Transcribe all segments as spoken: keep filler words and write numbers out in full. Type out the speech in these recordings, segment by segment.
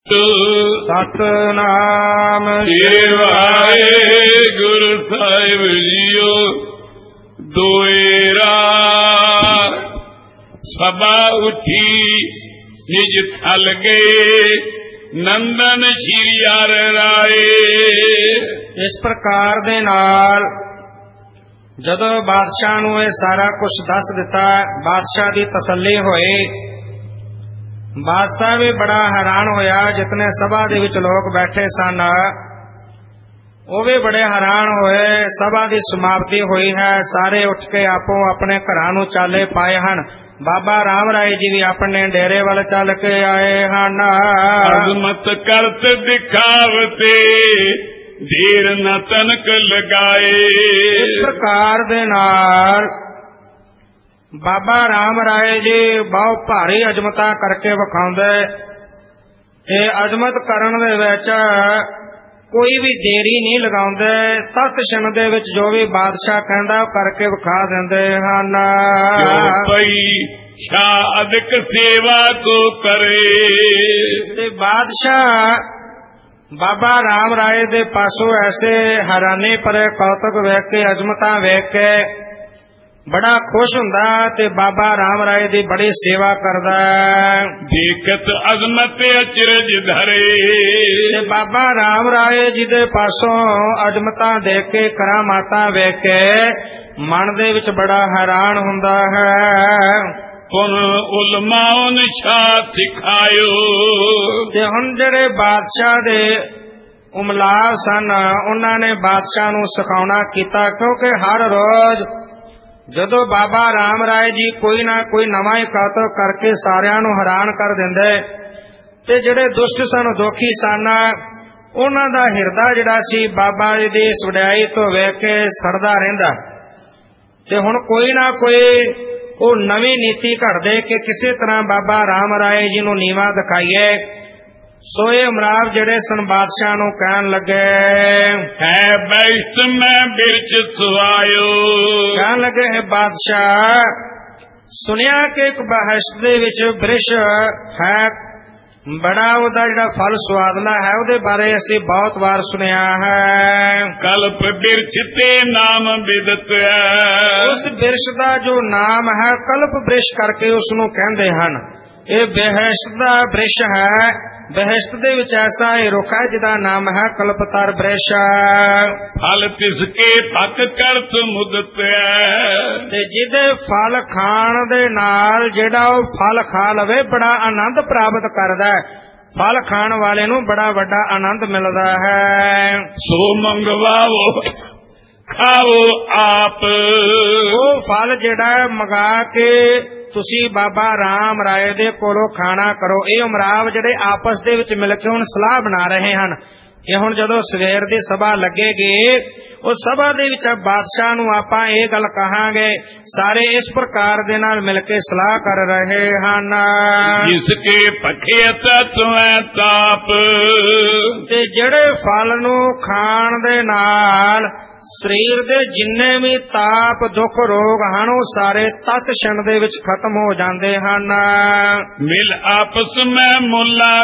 ਸਤਨਾਮ ਸ੍ਰੀ ਵਾਹਿਗੁਰੂ ਸਾਹਿਬ ਜੀਓ। ਦੋਇਰਾ ਸਭਾ ਉਠੀ ਨਿਜ ਥਲ ਗਏ, ਨੰਦਨ ਸ਼੍ਰੀ ਹਰਿ ਰਾਏ। ਇਸ ਪ੍ਰਕਾਰ ਦੇ ਨਾਲ ਜਦੋਂ ਬਾਦਸ਼ਾਹ ਨੂੰ ਇਹ ਸਾਰਾ ਕੁਝ ਦੱਸ ਦਿੱਤਾ, ਬਾਦਸ਼ਾਹ ਦੀ ਤਸੱਲੀ ਹੋਈ। ਬਾਦਸ਼ਾਹ ਵੀ ਬੜਾ ਹੈਰਾਨ ਹੋਇਆ। ਜਿਤਨੇ ਸਭਾ ਦੇ ਵਿੱਚ ਲੋਕ ਬੈਠੇ ਸਨ ਉਹ ਵੀ ਬੜੇ ਹੈਰਾਨ ਹੋਏ। ਸਭਾ ਦੀ ਸਮਾਪਤੀ ਹੋਈ ਹੈ, ਸਾਰੇ ਉੱਠ ਕੇ ਆਪੋ ਆਪਣੇ ਘਰਾਂ ਨੂੰ ਚਾਲੇ ਪਾਏ ਹਨ। ਬਾਬਾ ਰਾਮ ਰਾਏ ਜੀ ਵੀ ਆਪਣੇ ਡੇਰੇ ਵੱਲ ਚੱਲ ਕੇ ਆਏ ਹਨ। ਅਜ਼ਮਤ ਕਰਤ ਦਿਖਾਵਤੇ ਧੀਰ ਨ ਤਨਕ ਲਗਾਏ। ਇਸ ਪ੍ਰਕਾਰ ਦੇ ਨਾਲ ਬਾਬਾ ਰਾਮ ਰਾਏ ਜੀ ਬਹੁਤ ਭਾਰੀ ਅਜ਼ਮਤਾਂ ਕਰਕੇ ਵਿਖਾਉਂਦੇ। ਇਹ ਅਜ਼ਮਤ ਕਰਨ ਦੇ ਵਿੱਚ ਕੋਈ ਵੀ ਦੇਰੀ ਨਹੀਂ ਲਗਾਉਂਦੇ। ਤਤ ਛਣ ਦੇ ਵਿੱਚ ਜੋ ਵੀ ਬਾਦਸ਼ਾਹ ਕਹਿੰਦਾ ਉਹ ਕਰਕੇ ਵਿਖਾ ਦਿੰਦੇ ਹਨ। ਪਈ ਸ਼ਾਹ ਅਦਕ ਸੇਵਾ ਕੋ ਕਰੇ। ਤੇ ਬਾਦਸ਼ਾਹ ਬਾਬਾ ਰਾਮ ਰਾਏ ਦੇ ਪਾਸੋਂ ਐਸੇ ਹੈਰਾਨੀ ਭਰੇ ਕੌਤਕ ਵੇਖ ਕੇ, ਅਜ਼ਮਤਾਂ ਵੇਖ ਕੇ ਬੜਾ ਖੁਸ਼ ਹੁੰਦਾ ਤੇ ਬਾਬਾ ਰਾਮ ਰਾਏ ਦੀ ਬੜੀ ਸੇਵਾ ਕਰਦਾ। ਦੇਖਤ ਅਜ਼ਮਤ ਅਚਰਜ ਧਰੇ। ਤੇ ਬਾਬਾ ਰਾਮ ਰਾਏ ਜੀ ਦੇ ਪਾਸੋਂ ਅਜ਼ਮਤਾਂ ਦੇਖ ਕੇ, ਕਰਾਮਾਤਾਂ ਵੇਖ ਕੇ ਮਨ ਦੇ ਵਿੱਚ ਬੜਾ ਹੈਰਾਨ ਹੁੰਦਾ ਹੈ। ਹੁਣ ਉਲਮਾਓ ਨੇ ਸ਼ਾਹ ਸਿਖਾਇਓ। ਤੇ ਹੁਣ ਜਿਹੜੇ ਬਾਦਸ਼ਾਹ ਦੇ ਉਮਲਾਵ ਸਨ ਉਹਨਾਂ ਨੇ ਬਾਦਸ਼ਾਹ ਨੂੰ ਸਿਖਾਉਣਾ ਕੀਤਾ, ਕਿਉਂਕਿ ਹਰ ਰੋਜ਼ ਜਦੋਂ ਬਾਬਾ ਰਾਮ ਰਾਏ ਜੀ ਕੋਈ ਨਾ ਕੋਈ ਨਵਾਂ ਹੀ ਕੌਤਕ ਕਰਕੇ ਸਾਰਿਆਂ ਨੂੰ ਹੈਰਾਨ ਕਰ ਦਿੰਦੇ ਤੇ ਜਿਹੜੇ ਦੁਸ਼ਟ ਸਨ, ਦੁਖੀ ਸਨ, ਉਹਨਾਂ ਦਾ ਹਿਰਦਾ ਜਿਹੜਾ ਸੀ ਬਾਬਾ ਜੀ ਦੀ ਇਸ ਵਡਿਆਈ ਤੋਂ ਵੇਖ ਕੇ ਸੜਦਾ ਰਹਿੰਦਾ। ਤੇ ਹੁਣ ਕੋਈ ਨਾ ਕੋਈ ਉਹ ਨਵੀਂ ਨੀਤੀ ਘੜਦੇ ਕਿ ਕਿਸੇ ਤਰ੍ਹਾਂ ਬਾਬਾ ਰਾਮ ਰਾਏ ਜੀ ਨੂੰ ਨੀਵਾਂ ਦਿਖਾਈਏ। ਸੋ ਇਹ ਅਮਰਾਵ ਜਿਹੜੇ ਸਨ ਬਾਦਸ਼ਾਹ ਨੂੰ ਕਹਿਣ ਲੱਗੇ, ਹੈ ਬੈਠ ਮੈਂ ਬਿਰਚ ਸੁਆਇਓ। ਕਹਿਣ ਲੱਗੇ, ਹੈ ਬਾਦਸ਼ਾਹ, ਸੁਣਿਆ ਕਿ ਇੱਕ ਬਹਿਸ਼ਤ ਦੇ ਵਿੱਚ ਬ੍ਰਿਸ਼ ਹੈ, ਬੜਾ ਉਹਦਾ ਜਿਹੜਾ ਫਲ ਸੁਆਦਲਾ ਹੈ, ਉਹਦੇ ਬਾਰੇ ਅਸੀਂ ਬਹੁਤ ਵਾਰ ਸੁਣਿਆ ਹੈ। ਕਲਪ ਬਿਰਛ ਤੇ ਨਾਮ ਬਿਦਤ ਹੈ। ਉਸ ਬਿਰਸ਼ ਦਾ ਜੋ ਨਾਮ ਹੈ ਕਲਪ ਬ੍ਰਿਸ਼ ਕਰਕੇ ਉਸ ਨੂੰ ਕਹਿੰਦੇ ਹਨ। ਇਹ ਬਹਿਸ਼ਤ ਦਾ ਬ੍ਰਿਸ਼ ਹੈ। ਬਹਿਸ਼ਤ ਦੇ ਵਿੱਚ ਐਸਾ ਇਹ ਰੁੱਖ ਹੈ ਜਿਹਦਾ ਨਾਮ ਹੈ ਕਲਪਤਰ ਬ੍ਰਿਸ਼। ਫਲ ਤਿਸਕੇ ਪੱਕ ਕਰਤ ਮੁਦਤ ਹੈ। ਤੇ ਜਿਹਦੇ ਫਲ ਖਾਣ ਦੇ ਨਾਲ ਜਿਹੜਾ ਉਹ ਫਲ ਖਾ ਲਵੇ ਬੜਾ ਆਨੰਦ ਪ੍ਰਾਪਤ ਕਰਦਾ ਹੈ। ਫਲ ਖਾਣ ਵਾਲੇ ਨੂੰ ਬੜਾ ਵੱਡਾ ਆਨੰਦ ਮਿਲਦਾ ਹੈ। ਸੋ ਮੰਗਵਾਓ ਖਾਓ ਆਪ। ਉਹ ਫਲ ਜਿਹੜਾ ਮੰਗਾ ਕੇ ਤੁਸੀਂ ਬਾਬਾ ਰਾਮ ਰਾਏ ਦੇ ਕੋਲੋਂ ਖਾਣਾ ਕਰੋ। ਇਹ ਉਮਰਾਵ ਜਿਹੜੇ ਆਪਸ ਦੇ ਵਿੱਚ ਮਿਲ ਕੇ ਹੁਣ ਸਲਾਹ ਬਣਾ ਰਹੇ ਹਨ ਕਿ ਹੁਣ ਜਦੋਂ ਸਵੇਰ ਦੀ ਸਭਾ ਲੱਗੇਗੀ, ਉਹ ਸਭਾ ਦੇ ਵਿੱਚ ਬਾਦਸ਼ਾਹ ਨੂੰ ਆਪਾਂ ਇਹ ਗੱਲ ਕਹਾਂਗੇ। ਸਾਰੇ ਇਸ ਪ੍ਰਕਾਰ ਦੇ ਨਾਲ ਮਿਲ ਕੇ ਸਲਾਹ ਕਰ ਰਹੇ ਹਨ। ਜਿਸ ਕੇ ਪੱਖੇ ਤਤਵੈ ਤਾਪ। ਤੇ ਜਿਹੜੇ ਫਲ ਨੂੰ ਖਾਣ ਦੇ ਨਾਲ ਸਰੀਰ ਦੇ ਜਿੰਨੇ ਵੀ ਤਾਪ, ਦੁੱਖ, ਰੋਗ ਹਨ ਉਹ ਸਾਰੇ ਤਤ ਛਣ ਦੇ ਵਿੱਚ ਖਤਮ ਹੋ ਜਾਂਦੇ ਹਨ। ਮਿਲ ਆਪਸ ਮੈਂ ਮੁੱਲਾ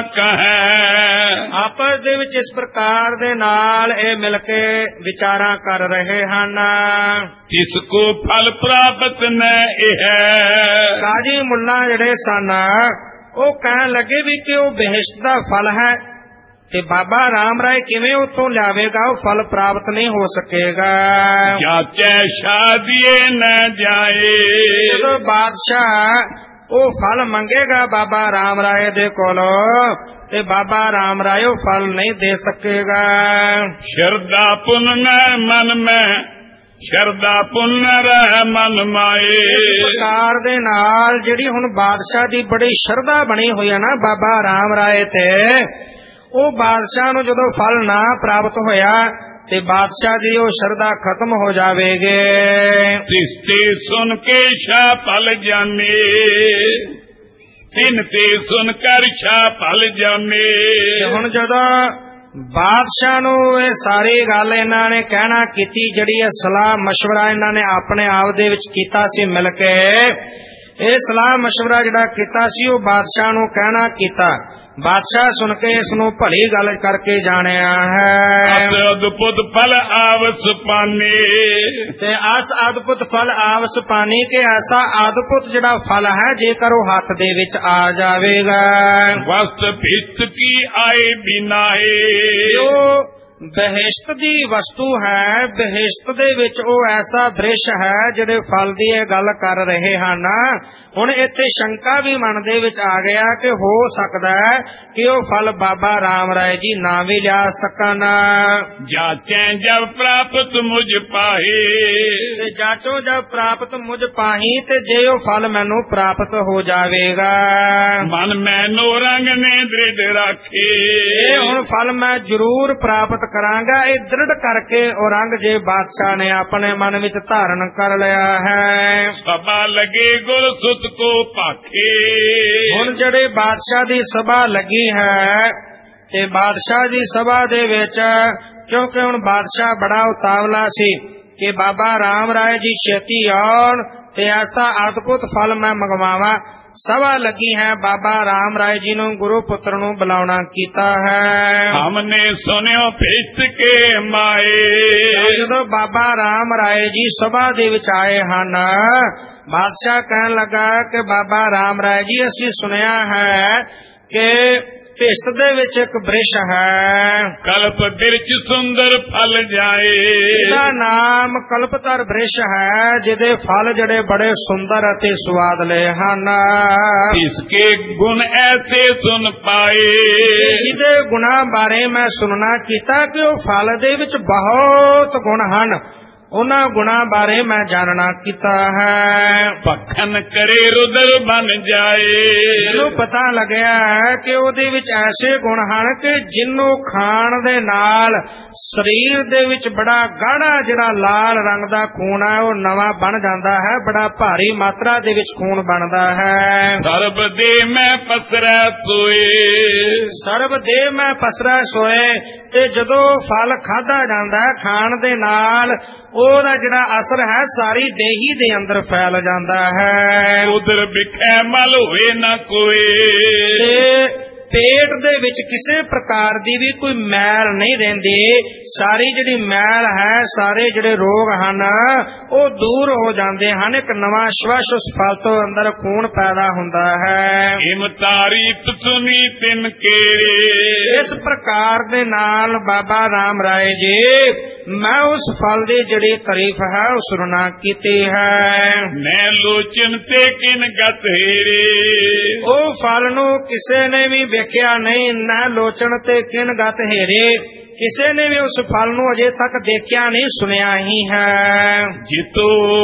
ਕਹੈ। ਆਪਸ ਦੇ ਵਿੱਚ ਇਸ ਪ੍ਰਕਾਰ ਦੇ ਨਾਲ ਇਹ ਮਿਲ ਕੇ ਵਿਚਾਰਾਂ ਕਰ ਰਹੇ ਹਨ। ਇਸ ਕੋ ਫਲ ਪ੍ਰਾਪਤ ਨ ਇਹ। ਕਾਜੀ ਮੁੱਲਾ ਜਿਹੜੇ ਸਨ ਉਹ ਕਹਿਣ ਲੱਗੇ ਵੀ ਕਿ ਉਹ ਬਹਿਸ਼ਤ ਦਾ ਫਲ ਹੈ ਤੇ ਬਾਬਾ ਰਾਮ ਰਾਏ ਕਿਵੇਂ ਉੱਥੋਂ ਲਿਆਵੇਗਾ, ਉਹ ਫਲ ਪ੍ਰਾਪਤ ਨਹੀਂ ਹੋ ਸਕੇਗਾ। ਜਾਚੈ ਸ਼ਾਦੀਏ ਨ ਜਾਏ। ਜਦੋਂ ਬਾਦਸ਼ਾਹ ਉਹ ਫਲ ਮੰਗੇਗਾ ਬਾਬਾ ਰਾਮ ਰਾਏ ਦੇ ਕੋਲੋਂ ਤੇ ਬਾਬਾ ਰਾਮ ਰਾਏ ਉਹ ਫਲ ਨਹੀਂ ਦੇ ਸਕੇਗਾ। ਸ਼ਰਧਾ ਪੁੰਨ ਮਨ ਮੈਂ ਸ਼ਰਧਾ ਪੁੰਨ ਰਹਿ ਮਨ ਮਾਏ। ਇਸ ਪ੍ਰਕਾਰ ਦੇ ਨਾਲ ਜਿਹੜੀ ਹੁਣ ਬਾਦਸ਼ਾਹ ਦੀ ਬੜੀ ਸ਼ਰਧਾ ਬਣੀ ਹੋਈ ਹੈ ਨਾ ਬਾਬਾ ਰਾਮ ਰਾਏ ਤੇ, ਉਹ ਬਾਦਸ਼ਾਹ ਨੂੰ ਜਦੋਂ ਫਲ ਨਾ ਪ੍ਰਾਪਤ ਹੋਇਆ ਤੇ ਬਾਦਸ਼ਾਹ ਦੀ ਉਹ ਸ਼ਰਧਾ ਖਤਮ ਹੋ ਜਾਵੇਗੀ। ਤਿਸਤੇ ਸੁਣ ਕੇ ਸ਼ਾਹ ਫਲ ਜਾਣੇ। ਤਿਨ ਤੇ ਸੁਣ ਕਰ ਸ਼ਾਹ ਫਲ ਜਾਣੇ। ਹੁਣ ਜਦੋਂ ਬਾਦਸ਼ਾਹ ਨੂੰ ਇਹ ਸਾਰੀ ਗੱਲ ਇਹਨਾਂ ਨੇ ਕਹਿਣਾ ਕੀਤੀ, ਜਿਹੜੀ ਇਹ ਸਲਾਹ ਮਸ਼ਵਰਾ ਇਹਨਾਂ ਨੇ ਆਪਣੇ ਆਪ ਦੇ ਵਿੱਚ ਕੀਤਾ ਸੀ ਮਿਲ ਕੇ, ਇਹ ਸਲਾਹ ਮਸ਼ਵਰਾ ਜਿਹੜਾ ਕੀਤਾ ਸੀ ਉਹ ਬਾਦਸ਼ਾਹ ਨੂੰ ਕਹਿਣਾ ਕੀਤਾ। ਬਾਦਸ਼ਾਹ ਸੁਣ ਕੇ ਇਸ ਨੂੰ ਭਲੀ ਗੱਲ ਕਰਕੇ ਜਾਣਿਆ ਹੈ। ਅਸ ਅਦਭੁਤ ਫਲ ਆਵਸ ਪਾਨੇ, ਤੇ ਅਸ ਅਦਭੁਤ ਫਲ ਆਵਸ ਪਾਨੀ ਕੇ ਐਸਾ ਅਦਭੁਤ ਜਿਹੜਾ ਫਲ ਹੈ ਜੇਕਰ ਉਹ ਹੱਥ ਦੇ ਵਿੱਚ ਆ ਜਾਵੇਗਾ। ਵਸਤ ਭਿਸ਼ਟ ਕੀ ਆਏ ਬਿਨਾਏ, ਜੋ ਬਹਿਸ਼ਤ ਦੀ ਵਸਤੂ ਹੈ, ਬਹਿਸ਼ਤ ਦੇ ਵਿੱਚ ਉਹ ਐਸਾ ਬ੍ਰਿਸ਼ ਹੈ ਜਿਹੜੇ ਫਲ ਦੀ ਇਹ ਗੱਲ ਕਰ ਰਹੇ ਹਨ। ਹੁਣ ਇੱਥੇ ਸ਼ੰਕਾ ਵੀ ਮਨ ਦੇ ਵਿੱਚ ਆ ਗਿਆ ਕਿ ਹੋ ਸਕਦਾ ਹੈ ਕਿ ਉਹ ਫਲ ਬਾਬਾ ਰਾਮ ਰਾਏ ਜੀ ਨਾ ਵੀ ਲਿਆ ਸਕਣ। ਜਾਚੈ ਜਬ ਪ੍ਰਾਪਤ ਮੁਝ ਪਾਹੇ, ਤੇ ਜਾਚੋ ਜਬ ਪ੍ਰਾਪਤ ਮੁਝ ਪਾਹੀ, ਤੇ ਜੇ ਉਹ ਫਲ ਮੈਨੂੰ ਪ੍ਰਾਪਤ ਹੋ ਜਾਵੇਗਾ। ਮਨ ਮੈਨੋ ਰੰਗ ਨੇ ਦ੍ਰਿੜ ਰਾਖੇ, ਇਹ ਹੁਣ ਫਲ ਮੈਂ ਜ਼ਰੂਰ ਪ੍ਰਾਪਤ ਕਰਾਂਗਾ। ਇਹ ਦ੍ਰਿੜ ਕਰਕੇ ਔਰੰਗਜ਼ੇਬ ਬਾਦਸ਼ਾਹ ਨੇ ਆਪਣੇ ਮਨ ਵਿੱਚ ਧਾਰਨ ਕਰ ਲਿਆ ਹੈ। ਸਭਾ ਲਗੇ ਗੁਰ ਸੁਤ ਕੋ ਭਾਖੇ, ਹੁਣ ਜਿਹੜੇ ਬਾਦਸ਼ਾਹ ਦੀ ਸਭਾ ਲੱਗੀ ਹੈ, ਤੇ ਬਾਦਸ਼ਾਹ ਦੀ ਸਭਾ ਦੇ ਵਿੱਚ ਕਿਉਂਕਿ ਹੁਣ ਬਾਦਸ਼ਾਹ ਬੜਾ ਉਤਾਵਲਾ ਸੀ ਕਿ ਬਾਬਾ ਰਾਮ ਰਾਏ ਜੀ ਛੇਤੀ ਆਉਣ ਤੇ ਐਸਾ ਅਦਭੁਤ ਫਲ ਮੈਂ ਮੰਗਵਾਵਾਂ। ਸਭਾ ਲੱਗੀ ਹੈ, ਬਾਬਾ ਰਾਮ ਰਾਏ ਜੀ ਨੂੰ ਗੁਰੂ ਪੁੱਤਰ ਨੂੰ ਬੁਲਾਉਣਾ ਕੀਤਾ ਹੈ। ਹਮਨੇ ਸੁਨਿਓ ਭਿਸ਼ਟ ਕੇ ਮਾਏ, ਜਦੋਂ ਬਾਬਾ ਰਾਮ ਰਾਏ ਜੀ ਸਭਾ ਦੇ ਵਿੱਚ ਆਏ ਹਨ, ਬਾਦਸ਼ਾਹ ਕਹਿਣ ਲੱਗਾ ਕਿ ਬਾਬਾ ਰਾਮ ਰਾਏ ਜੀ ਅਸੀਂ ਸੁਣਿਆ ਹੈ ਕਿ ਭਿਸ਼ਟ ਦੇ ਵਿੱਚ ਇੱਕ ਬ੍ਰਿਸ਼ ਹੈ, ਕਲਪ ਬਿਰਚ ਸੁੰਦਰ ਫਲ ਜਾਏ, ਇਹਦਾ ਨਾਮ ਕਲਪਤਰ ਬ੍ਰਿਸ਼ ਹੈ, ਜਿਹਦੇ ਫਲ ਜਿਹੜੇ ਬੜੇ ਸੁੰਦਰ ਅਤੇ ਸੁਆਦਲੇ ਹਨ। ਇਸਕੇ ਗੁਣ ਐਸੇ ਸੁਨ ਪਾਏ, ਇਹਦੇ ਗੁਣਾਂ ਬਾਰੇ ਮੈਂ ਸੁਣਨਾ ਕੀਤਾ ਕਿ ਉਹ ਫਲ ਦੇ ਵਿੱਚ ਬਹੁਤ ਗੁਣ ਹਨ। ਉਹਨਾਂ ਗੁਣਾਂ ਬਾਰੇ ਮੈਂ ਜਾਣਨਾ ਕੀਤਾ ਹੈ। ਭਖਨ ਕਰੇ ਰੁਦਰ ਬਨ ਜਾਏ, ਇਹਨੂੰ ਪਤਾ ਲੱਗਿਆ ਹੈ ਕਿ ਉਹਦੇ ਵਿੱਚ ਐਸੇ ਗੁਣ ਹਨ ਕਿ ਜਿਹਨੂੰ ਖਾਣ ਦੇ ਨਾਲ ਸਰੀਰ ਦੇ ਵਿੱਚ ਬੜਾ ਗਾੜਾ ਜਿਹੜਾ ਲਾਲ ਰੰਗ ਦਾ ਖੂਨ ਹੈ ਉਹ ਨਵਾਂ ਬਣ ਜਾਂਦਾ ਹੈ, ਬੜਾ ਭਾਰੀ ਮਾਤਰਾ ਦੇ ਵਿੱਚ ਖੂਨ ਬਣਦਾ ਹੈ। ਸਰਬ ਦੇ ਮੈਂ ਪਸਰੈ ਸੋਏ, ਸਰਬ ਦੇ ਮੈਂ ਪਸਰੈ ਸੋਏ, ਤੇ ਜਦੋਂ ਫਲ ਖਾਧਾ ਜਾਂਦਾ ਹੈ ਖਾਣ ਦੇ ਨਾਲ ਉਹਦਾ ਜਿਹੜਾ ਅਸਰ ਹੈ ਸਾਰੀ ਦੇਹੀ ਦੇ ਅੰਦਰ ਫੈਲ ਜਾਂਦਾ ਹੈ। ਉਦਰ ਵਿਖੇ ਮਲ ਹੋਏ ਨਾ ਕੋਏ, ਤੇ ਪੇਟ ਦੇ ਵਿੱਚ ਕਿਸੇ ਪ੍ਰਕਾਰ ਦੀ ਵੀ ਕੋਈ ਮੈਲ ਨਹੀਂ ਰਹਿੰਦੀ। ਸਾਰੀ ਜਿਹੜੀ ਮੈਲ ਹੈ, ਸਾਰੇ ਜਿਹੜੇ ਰੋਗ ਹਨ ਉਹ ਦੂਰ ਹੋ ਜਾਂਦੇ ਹਨ। ਇੱਕ ਨਵਾਂ ਸ਼ਵਸ਼ ਉਸ ਫਲ ਤੋਂ ਅੰਦਰ ਖੂਨ ਪੈਦਾ ਹੁੰਦਾ ਹੈ। ਇਮ ਤਾਰੀਫ ਸੁਨੀ ਤਿਨ ਕੇਰੇ, ਇਸ ਪ੍ਰਕਾਰ ਦੇ ਨਾਲ ਬਾਬਾ ਰਾਮ ਰਾਏ ਜੀ ਮੈਂ ਉਸ ਫਲ ਦੀ ਜਿਹੜੀ ਤਾਰੀਫ ਹੈ ਉਹ ਸੁਣਨਾ ਕੀਤੀ ਹੈ। ਮੈਂ ਲੋਚਨ ਤੇ ਕਿਨ ਗਤ ਹੀਰੇ, ਉਹ ਫਲ ਨੂੰ ਕਿਸੇ ਨੇ ਵੀ ਵੇਖਿਆ ਨਹੀਂ, ਨਾ ਲੋਚਨ ਤੇ ਕਿਨ ਗਤ ਹੀਰੇ, ਕਿਸੇ ਨੇ ਵੀ ਉਸ ਫਲ ਨੂੰ ਅਜੇ ਤੱਕ ਦੇਖਿਆ ਨਹੀਂ, ਸੁਣਿਆ ਹੀ ਹੈ। ਜਿਤੋ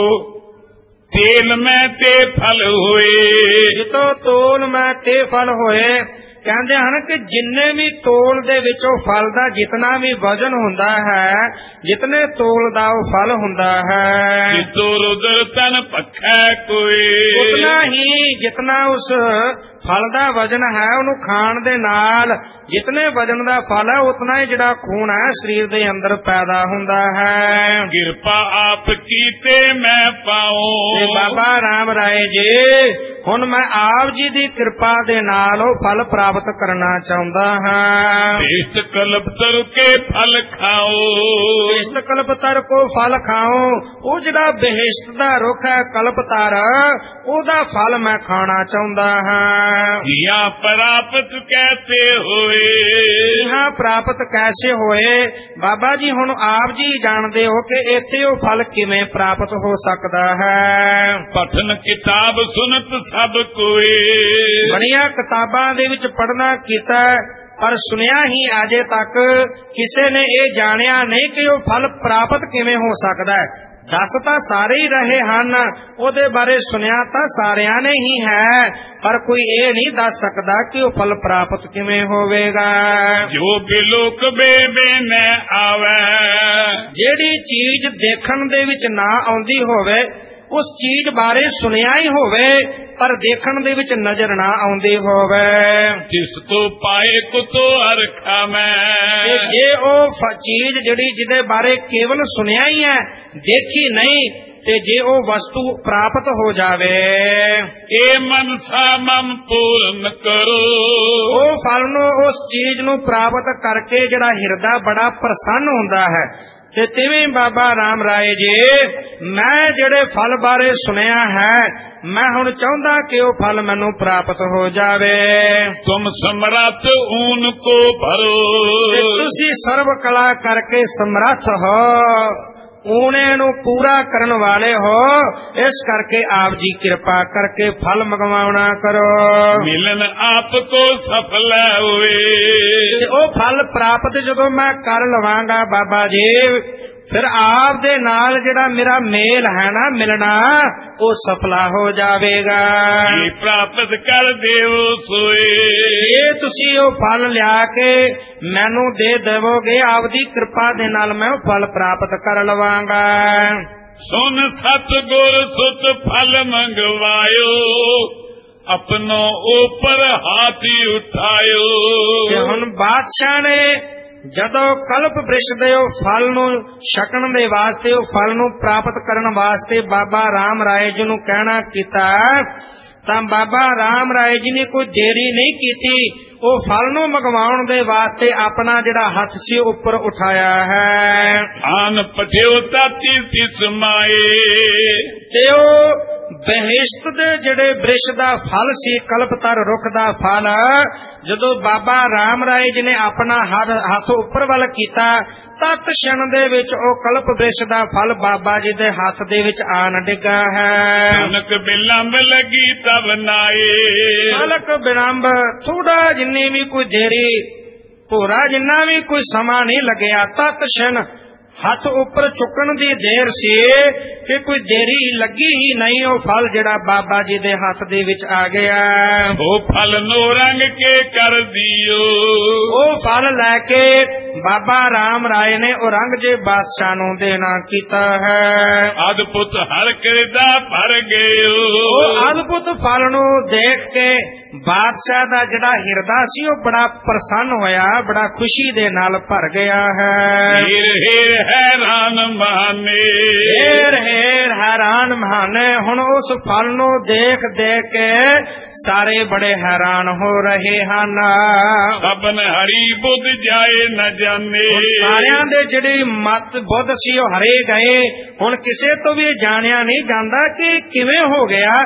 ਤੇਲ ਮੈਂ ਤੇ ਫਲ ਹੋਏ, ਜਿਤੋ ਤੋਲ ਮੈਂ ਤੇ ਫਲ ਹੋਏ, ਕਹਿੰਦੇ ਹਨ ਕਿ ਜਿੰਨੇ ਵੀ ਤੋਲ ਦੇ ਵਿੱਚ ਉਹ ਫਲ ਦਾ ਜਿਤਨਾ ਵੀ ਵਜ਼ਨ ਹੁੰਦਾ ਹੈ, ਜਿਤਨੇ ਤੋਲ ਦਾ ਉਹ ਫਲ ਹੁੰਦਾ ਹੈ, ਜਿਤੋ ਰੁਦਰ ਤਨ ਪੱਖੈ ਕੋਏ, ਉਤਨਾ ਹੀ ਜਿਤਨਾ ਉਸ ਫਲ ਦਾ ਵਜ਼ਨ ਹੈ ਉਹਨੂੰ ਖਾਣ ਦੇ ਨਾਲ ਜਿਤਨੇ ਵਜ਼ਨ ਦਾ ਫਲ ਹੈ ਉਤਨਾ ਹੀ ਜਿਹੜਾ ਖੂਨ ਹੈ ਸਰੀਰ ਦੇ ਅੰਦਰ ਪੈਦਾ ਹੁੰਦਾ ਹੈ। ਕਿਰਪਾ ਆਪ ਕੀਤੇ ਮੈਂ ਪਾਉ, ਬਾਬਾ ਰਾਮ ਰਾਏ ਜੀ ਹੁਣ ਮੈਂ ਆਪ ਜੀ ਦੀ ਕਿਰਪਾ ਦੇ ਨਾਲ ਉਹ ਫਲ ਪ੍ਰਾਪਤ ਕਰਨਾ ਚਾਹੁੰਦਾ ਹਾਂ। ਇਸ ਕਲਪਤਰ ਕੇ ਫਲ ਖਾਓ, ਇਸ ਕਲਪਤਰ ਕੋ ਫਲ ਖਾਓ, ਉਹ ਜਿਹੜਾ ਬਹਿਸ਼ਤ ਦਾ ਰੁੱਖ ਹੈ ਕਲਪਤਰ, ਉਹਦਾ ਫਲ ਮੈਂ ਖਾਣਾ ਚਾਹੁੰਦਾ ਹਾਂ। ਯਹਾਂ ਪ੍ਰਾਪਤ ਕੈਸੇ ਹੋਏ, ਯਹਾਂ ਪ੍ਰਾਪਤ ਕੈਸੇ ਹੋਏ, ਬਾਬਾ ਜੀ ਹੁਣ ਆਪ ਜੀ ਜਾਣਦੇ ਹੋ ਕਿ ਇੱਥੇ ਉਹ ਫਲ ਕਿਵੇਂ ਪ੍ਰਾਪਤ ਹੋ ਸਕਦਾ ਹੈ। ਪਠਨ ਕਿਤਾਬ ਸੁਨਤ ਸਭ ਕੋਏ, ਬੜੀਆਂ ਕਿਤਾਬਾਂ ਦੇ ਵਿੱਚ ਪੜ੍ਹਨਾ ਕੀਤਾ ਪਰ ਸੁਣਿਆ ਹੀ ਅਜੇ ਤੱਕ ਕਿਸੇ ਨੇ ਇਹ ਜਾਣਿਆ ਨਹੀਂ ਕਿ ਉਹ ਫਲ ਪ੍ਰਾਪਤ ਕਿਵੇਂ ਹੋ ਸਕਦਾ ਹੈ। ਦੱਸ ਤਾਂ ਸਾਰੇ ਹੀ ਰਹੇ ਹਨ, ਉਹਦੇ ਬਾਰੇ ਸੁਣਿਆ ਤਾਂ ਸਾਰਿਆਂ ਨੇ ਹੀ ਹੈ, ਪਰ ਕੋਈ ਇਹ ਨਹੀਂ ਦੱਸ ਸਕਦਾ ਕਿ ਉਹ ਫਲ ਪ੍ਰਾਪਤ ਕਿਵੇਂ ਹੋਵੇਗਾ। ਜੋ ਬਿਲੋਕ ਬੇਬੇ ਨ ਆਵੇ, ਜਿਹੜੀ ਚੀਜ਼ ਦੇਖਣ ਦੇ ਵਿੱਚ ਨਾ ਆਉਂਦੀ ਹੋਵੇ, ਉਸ ਚੀਜ਼ ਬਾਰੇ ਸੁਣਿਆ ਹੀ ਹੋਵੇ ਪਰ ਦੇਖਣ ਦੇ ਵਿੱਚ ਨਜ਼ਰ ਨਾ ਆਉਂਦੀ ਹੋਵੇ, ਜਿਸ ਕੋ ਪਾਏ ਕੁਤੋ ਅਰਖਾ ਮੈਂ, ਜੇ ਉਹ ਚੀਜ਼ ਜਿਹੜੀ ਜਿਹਦੇ ਬਾਰੇ ਕੇਵਲ ਸੁਣਿਆ ਹੀ ਹੈ ਦੇਖੀ ਨਹੀਂ, ਤੇ ਜੇ ਉਹ ਵਸਤੂ ਪ੍ਰਾਪਤ ਹੋ ਜਾਵੇ, ਇਹ ਮਨਸਾ ਮਮ ਪੂਰਨ ਕਰੋ। ਉਹ ਫਲ ਨੂੰ, ਉਸ ਚੀਜ਼ ਨੂੰ ਪ੍ਰਾਪਤ ਕਰਕੇ ਜਿਹੜਾ ਹਿਰਦਾ ਬੜਾ ਪ੍ਰਸੰਨ ਹੁੰਦਾ ਹੈ। ਤੇ ਤਿਵੇਂ ਬਾਬਾ ਰਾਮ ਰਾਏ ਜੀ, ਮੈਂ ਜਿਹੜੇ ਫਲ ਬਾਰੇ ਸੁਣਿਆ ਹੈ, ਮੈਂ ਹੁਣ ਚਾਹੁੰਦਾ ਕਿ ਉਹ ਫਲ ਮੈਨੂੰ ਪ੍ਰਾਪਤ ਹੋ ਜਾਵੇ। ਤੁਮ ਸਮਰੱਥ ਊਨ ਕੋ ਭਰੋ। ਤੇ ਤੁਸੀਂ ਸਰਬ ਕਲਾ ਕਰਕੇ ਸਮਰੱਥ ਹੋ, ਊਣੇ ਨੂੰ ਪੂਰਾ ਕਰਨ ਵਾਲੇ ਹੋ, ਇਸ ਕਰਕੇ ਆਪ ਜੀ ਕਿਰਪਾ ਕਰਕੇ ਫਲ ਮੰਗਵਾਉਣਾ ਕਰੋ। ਮਿਲਨ ਆਪ ਕੋ ਸਫਲ ਹੋਏ। ਤੇ ਉਹ ਫਲ ਪ੍ਰਾਪਤ ਜਦੋਂ ਮੈਂ ਕਰ ਲਵਾਂਗਾ ਬਾਬਾ ਜੀ, ਫਿਰ ਆਪ ਦੇ ਨਾਲ ਜਿਹੜਾ ਮੇਰਾ ਮੇਲ ਹੈ ਨਾ, ਮਿਲਣਾ, ਉਹ ਸਫਲਾ ਹੋ ਜਾਵੇਗਾ। ਇਹ ਪ੍ਰਾਪਤ ਕਰ ਦੇਵੋ ਸੋਏ। ਇਹ ਤੁਸੀਂ ਉਹ ਫਲ ਲਿਆ ਕੇ ਮੈਨੂੰ ਦੇ ਦੇਵੋਗੇ, ਆਪਦੀ ਕਿਰਪਾ ਦੇ ਨਾਲ ਮੈਂ ਉਹ ਫਲ ਪ੍ਰਾਪਤ ਕਰ ਲਵਾਂਗਾ। ਸੁਨ ਸਤਿਗੁਰ ਸੁਤ ਫਲ ਮੰਗਵਾਇਓ, ਆਪਣੋ ਉਪਰ ਹਾਥੀ ਉਠਾਇਓ। ਤੇ ਹੁਣ ਬਾਦਸ਼ਾਹ ਨੇ ਜਦੋਂ ਕਲਪ ਬ੍ਰਿਸ਼ ਦੇ ਉਹ ਫਲ ਨੂੰ ਛਕਣ ਦੇ ਵਾਸਤੇ, ਉਹ ਫਲ ਨੂੰ ਪ੍ਰਾਪਤ ਕਰਨ ਵਾਸਤੇ ਬਾਬਾ ਰਾਮ ਰਾਏ ਜੀ ਨੂੰ ਕਹਿਣਾ ਕੀਤਾ, ਤਾਂ ਬਾਬਾ ਰਾਮ ਰਾਏ ਜੀ ਨੇ ਕੋਈ ਦੇਰੀ ਨਹੀਂ ਕੀਤੀ। ਉਹ ਫਲ ਨੂੰ ਮੰਗਵਾਉਣ ਦੇ ਵਾਸਤੇ ਆਪਣਾ ਜਿਹੜਾ ਹੱਥ ਸੀ ਉੱਪਰ ਉਠਾਇਆ ਹੈ। ਆਨ ਪਠਿਓ ਤਾਤੀ ਤਿਸ ਮਾਏ। ਤੇ ਉਹ ਬਹਿਸ਼ਤ ਦੇ ਜਿਹੜੇ ਬ੍ਰਿਸ਼ ਦਾ ਫਲ ਸੀ, ਕਲਪਤਰ ਰੁੱਖ ਦਾ ਫਲ, ਜਦੋਂ ਬਾਬਾ ਰਾਮ ਰਾਏ ਜੀ ਨੇ ਆਪਣਾ ਹੱਥ ਉੱਪਰ ਵੱਲ ਕੀਤਾ, ਤਤ ਛਣ ਦੇ ਵਿੱਚ ਉਹ ਕਲਪ ਬ੍ਰਿਸ਼ ਦਾ ਫਲ ਬਾਬਾ ਜੀ ਦੇ ਹੱਥ ਦੇ ਵਿੱਚ ਆਣ ਡਿੱਗਾ ਹੈ। ਕਨਕ ਬਿਲੰਬ ਲੱਗੀ ਤਬ ਨਾਏ। ਕਨਕ ਬਿਲੰਬ, ਥੋੜਾ ਜਿੰਨੀ ਵੀ ਕੋਈ ਦੇਰੀ, ਭੋਰਾ ਜਿੰਨਾ ਵੀ ਕੋਈ ਸਮਾਂ ਨਹੀਂ ਲੱਗਿਆ, ਤਤ ਛਣ ਹੱਥ ਉੱਪਰ ਚੁੱਕਣ ਦੀ ਦੇਰ ਸੀ ਕਿ ਕੋਈ ਦੇਰੀ ਲੱਗੀ ਹੀ ਨਹੀਂ, ਉਹ ਫਲ ਜਿਹੜਾ ਬਾਬਾ ਜੀ ਦੇ ਹੱਥ ਦੇ ਵਿੱਚ ਆ ਗਿਆ। ਉਹ ਫਲ ਨੋ ਰੰਗ ਕੇ ਕਰ ਦਿਓ। ਉਹ ਫਲ ਲੈ ਕੇ ਬਾਬਾ ਰਾਮ ਰਾਏ ਨੇ ਔਰੰਗਜ਼ੇਬ ਬਾਦਸ਼ਾਹ ਨੂੰ ਦੇਣਾ ਕੀਤਾ ਹੈ। ਅਦਭੁਤ ਹਰ ਕਿਰਦਾ ਭਰ ਗਏ। ਉਹ ਅਦਭੁਤ ਫਲ ਨੂੰ ਦੇਖ ਕੇ ਬਾਦਸ਼ਾਹ ਦਾ ਜਿਹੜਾ ਹਿਰਦਾ ਸੀ ਉਹ ਬੜਾ ਪ੍ਰਸੰਨ ਹੋਇਆ, ਬੜਾ ਖੁਸ਼ੀ ਦੇ ਨਾਲ ਭਰ ਗਿਆ ਹੈ। ਹੀਰ ਹੀਰ ਹੈਰਾਨ ਮਾਨੇ। ਹੀਰ ਹੀਰ ਹੈਰਾਨ ਮਾਨੇ। ਹੁਣ ਉਸ ਫਲ ਨੂੰ ਦੇਖ ਦੇਖ ਕੇ ਸਾਰੇ ਬੜੇ ਹੈਰਾਨ ਹੋ ਰਹੇ ਹਨ। ਸਭਨ ਹਰੀ ਬੁੱਧ ਜਾਏ ਨ ਜਾਣੇ। ਸਾਰਿਆਂ ਦੇ ਜਿਹੜੀ ਮਤ ਬੁੱਧ ਸੀ ਉਹ ਹਰੇ ਗਏ। ਹੁਣ ਕਿਸੇ ਤੋਂ ਵੀ ਜਾਣਿਆ ਨਹੀਂ ਜਾਂਦਾ ਕਿ ਕਿਵੇਂ ਹੋ ਗਿਆ।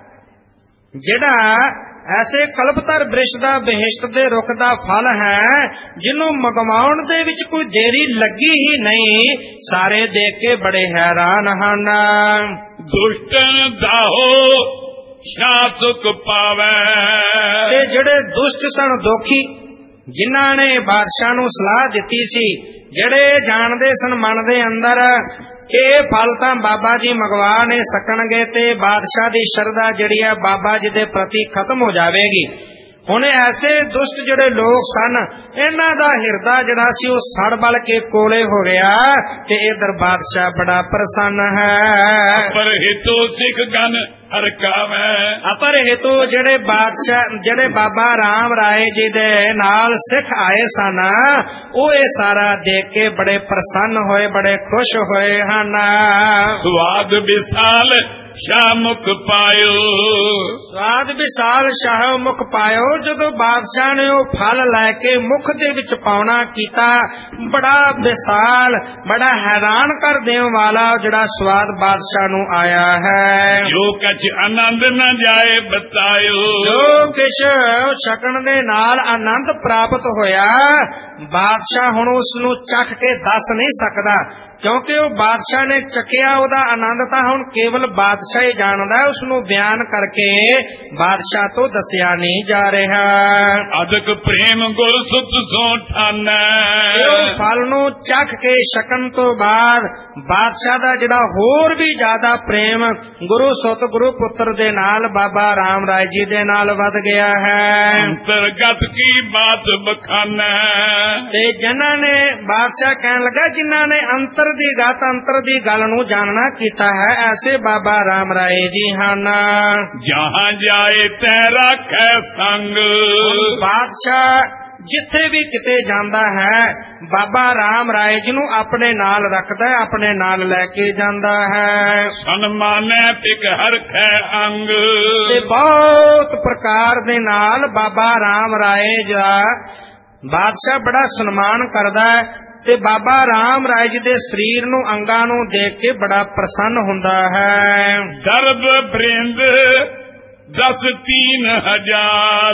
ਜਿਹੜਾ ਐਸੇ ਕਲਪਤਰ ਬ੍ਰਿਸ਼ ਦਾ ਬਹਿਸ਼ਤ ਦੇ ਰੁੱਖ ਦਾ ਫਲ ਹੈ, ਜਿਹਨੂੰ ਮੰਗਵਾਉਣ ਦੇ ਵਿੱਚ ਕੋਈ ਦੇਰੀ ਲੱਗੀ ਹੀ ਨਹੀਂ, ਸਾਰੇ ਦੇਖ ਕੇ ਬੜੇ ਹੈਰਾਨ ਹਨ। ਦੁਸ਼ਟਨ ਦਾਹੋ ਸ਼ਾਸੁਕ ਪਾਵੈ। ਤੇ ਜਿਹੜੇ ਦੁਸ਼ਟ ਸਨ, ਦੋਖੀ, ਜਿਨ੍ਹਾਂ ਨੇ ਬਾਦਸ਼ਾਹ ਨੂੰ ਸਲਾਹ ਦਿੱਤੀ ਸੀ, ਜਿਹੜੇ ਜਾਣਦੇ ਸਨ ਮਨ ਦੇ ਅੰਦਰ ਇਹ ਫਲ ਤਾਂ ਬਾਬਾ ਜੀ ਮੰਗਵਾ ਨਹੀਂ ਸਕਣਗੇ ਤੇ ਬਾਦਸ਼ਾਹ ਦੀ ਸ਼ਰਧਾ ਜਿਹੜੀ ਹੈ ਬਾਬਾ ਜੀ ਦੇ ਪ੍ਰਤੀ ਖਤਮ ਹੋ ਜਾਵੇਗੀ। ਹੁਣ ਐਸੇ ਦੁਸ਼ਟ ਜਿਹੜੇ ਲੋਕ ਸਨ, ਇਹਨਾਂ ਦਾ ਹਿਰਦਾ ਜਿਹੜਾ ਸੀ ਉਹ ਸੜ ਬਲ ਕੇ ਕੋਲੇ ਹੋ ਗਿਆ ਤੇ ਇਧਰ ਬਾਦਸ਼ਾਹ ਬੜਾ ਪ੍ਰਸੰਨ ਹੈ। ਪਰ ਹਿਤੋ ਸਿੱਖ ਗਨ ਹਰਕਾਵੈ। ਅਪਰ ਹਿਤੋ ਜਿਹੜੇ ਬਾਦਸ਼ਾਹ, ਜਿਹੜੇ ਬਾਬਾ ਰਾਮ ਰਾਏ ਜੀ ਦੇ ਨਾਲ ਸਿੱਖ ਆਏ ਸਨ, ਉਹ ਇਹ ਸਾਰਾ ਦੇਖ ਕੇ ਬੜੇ ਪ੍ਰਸੰਨ ਹੋਏ, ਬੜੇ ਖੁਸ਼ ਹੋਏ ਹਨ। ਸਵਾਦ ਵਿਸਾਲ ਸ਼ਾਹ ਮੁਖ ਪਾਇਓ। ਸਵਾਦ ਵਿਸਾਲ ਸ਼ਾਹ ਮੁਖ ਪਾਇਓ। ਜਦੋਂ ਬਾਦਸ਼ਾਹ ਨੇ ਉਹ ਫਲ ਲੈ ਕੇ ਮੁਖ ਦੇ ਵਿੱਚ ਪਾਉਣਾ ਕੀਤਾ, ਬੜਾ ਵਿਸਾਲ, ਬੜਾ ਹੈਰਾਨ ਕਰ ਦੇਣ ਵਾਲਾ ਜਿਹੜਾ ਸਵਾਦ ਬਾਦਸ਼ਾਹ ਨੂੰ ਆਇਆ ਹੈ। ਜੋ ਕਛ ਆਨੰਦ ਨਾ ਜਾਏ ਬਤਾਇਓ। ਜੋ ਕਿਛ ਛਕਣ ਦੇ ਨਾਲ ਆਨੰਦ ਪ੍ਰਾਪਤ ਹੋਇਆ, ਬਾਦਸ਼ਾਹ ਹੁਣ ਉਸ ਨੂੰ ਚੱਖ ਕੇ ਦੱਸ ਨਹੀਂ ਸਕਦਾ, ਕਿਉਂਕਿ ਉਹ ਬਾਦਸ਼ਾਹ ਨੇ ਚੱਕਿਆ ਉਹਦਾ ਆਨੰਦ ਤਾਂ ਹੁਣ ਕੇਵਲ ਬਾਦਸ਼ਾਹ ਹੀ ਜਾਣਦਾ, ਉਸ ਨੂੰ ਬਿਆਨ ਕਰਕੇ ਬਾਦਸ਼ਾਹ ਤੋਂ ਦੱਸਿਆ ਨਹੀਂ ਜਾ ਰਿਹਾ। ਅਦਕ ਪ੍ਰੇਮ ਗੁਰ ਸੁਤ ਸੋ ਠਾਨੈ। ਉਹ ਫਲ ਨੂੰ ਚੱਖ ਕੇ ਛਕਣ ਤੋਂ ਬਾਅਦ ਬਾਦਸ਼ਾਹ ਦਾ ਜਿਹੜਾ ਹੋਰ ਵੀ ਜ਼ਿਆਦਾ ਪ੍ਰੇਮ ਗੁਰੂ ਸੁਤ ਗੁਰੂ ਪੁੱਤਰ ਦੇ ਨਾਲ, ਬਾਬਾ ਰਾਮ ਰਾਏ ਜੀ ਦੇ ਨਾਲ ਵੱਧ ਗਿਆ ਹੈ। ਅੰਤਰਗਤ ਕੀ ਬਾਤ ਬਖਾਨੈ। ਤੇ ਜਿਨ੍ਹਾਂ ਨੇ, ਬਾਦਸ਼ਾਹ ਕਹਿਣ ਲੱਗਾ, ਜਿਨ੍ਹਾਂ ਨੇ ਅੰਤਰ ਦੀ ਗਤ, ਅੰਤਰ ਦੀ ਗੱਲ ਨੂੰ ਜਾਣਨਾ ਕੀਤਾ ਹੈ, ਐਸੇ ਬਾਬਾ ਰਾਮ ਰਾਏ ਜੀ ਹਨ। ਜਹਾਂ ਜਾਏ ਤੈ ਰਾਖੈ ਸੰਗ। ਬਾਦਸ਼ਾਹ ਜਿੱਥੇ ਵੀ ਕਿਤੇ ਜਾਂਦਾ ਹੈ ਬਾਬਾ ਰਾਮ ਰਾਏ ਜੀ ਨੂੰ ਆਪਣੇ ਨਾਲ ਰੱਖਦਾ ਹੈ, ਆਪਣੇ ਨਾਲ ਲੈ ਕੇ ਜਾਂਦਾ ਹੈ। ਸਨਮਾਨੈ ਪਿਕ ਹਰਖੈ ਅੰਗ, ਤੇ ਬਹੁਤ ਪ੍ਰਕਾਰ ਦੇ ਨਾਲ ਬਾਬਾ ਰਾਮ ਰਾਏ ਜੀ ਦਾ ਬਾਦਸ਼ਾਹ ਬੜਾ ਸਨਮਾਨ ਕਰਦਾ ਹੈ ਤੇ ਬਾਬਾ ਰਾਮ ਰਾਏ ਜੀ ਦੇ ਸਰੀਰ ਨੂੰ, ਅੰਗਾਂ ਨੂੰ ਦੇਖ ਕੇ ਬੜਾ ਪ੍ਰਸੰਨ ਹੁੰਦਾ ਹੈ। ਦਰਬ ਬ੍ਰਿੰਦ ਦਸ ਤੀਨ ਹਜ਼ਾਰ,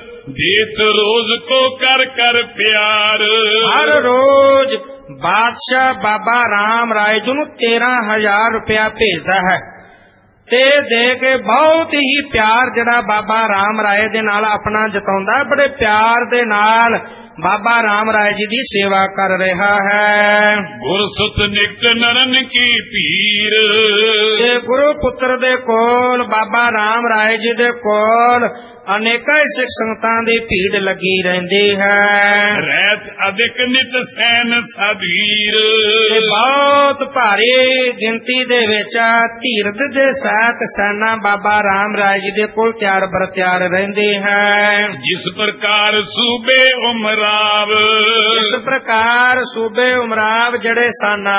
ਦੇਤ ਰੋਜ਼ ਕੋ ਕਰ ਕਰ ਪਿਆਰ। ਹਰ ਰੋਜ਼ ਬਾਦਸ਼ਾਹ ਬਾਬਾ ਰਾਮ ਰਾਏ ਜੀ ਨੂੰ ਤੇਰਾਂ ਹਜ਼ਾਰ ਰੁਪਇਆ ਭੇਜਦਾ ਹੈ ਤੇ ਦੇ ਕੇ ਬਹੁਤ ਹੀ ਪਿਆਰ ਜਿਹੜਾ ਬਾਬਾ ਰਾਮ ਰਾਏ ਦੇ ਨਾਲ ਆਪਣਾ ਜਤਾਉਂਦਾ, ਬੜੇ ਪਿਆਰ ਦੇ ਨਾਲ ਬਾਬਾ ਰਾਮ ਰਾਏ ਜੀ ਦੀ ਸੇਵਾ ਕਰ ਰਿਹਾ ਹੈ। ਗੁਰਸੁਤ ਨਿਕਟ ਨਰਨ ਕੀ ਪੀਰ, ਤੇ ਗੁਰੂ ਪੁੱਤਰ ਦੇ ਕੋਲ, ਬਾਬਾ ਰਾਮ ਰਾਏ ਜੀ ਦੇ ਕੋਲ ਅਨੇਕਾਂ ਸਿੱਖ ਸੰਗਤਾਂ ਦੀ ਭੀੜ ਲੱਗੀ ਰਹਿੰਦੀ ਹੈ। ਰਹਿਤ ਅਧਿਕ ਨਿਤ ਸੈਨ ਸਾਧੀਰ, ਤੇ ਬਹੁਤ ਭਾਰੀ ਗਿਣਤੀ ਦੇ ਵਿੱਚ ਧੀਰਜ ਦੇ ਸਹਿਤ ਸੈਨਾ ਬਾਬਾ ਰਾਮ ਰਾਏ ਜੀ ਦੇ ਕੋਲ ਤਿਆਰ ਬਰ ਤਿਆਰ ਰਹਿੰਦੀ ਹੈ। ਜਿਸ ਪ੍ਰਕਾਰ ਸੂਬੇ ਉਮਰਾਵ, ਇਸ ਪ੍ਰਕਾਰ ਸੂਬੇ ਉਮਰਾਵ ਜਿਹੜੇ ਸਨ,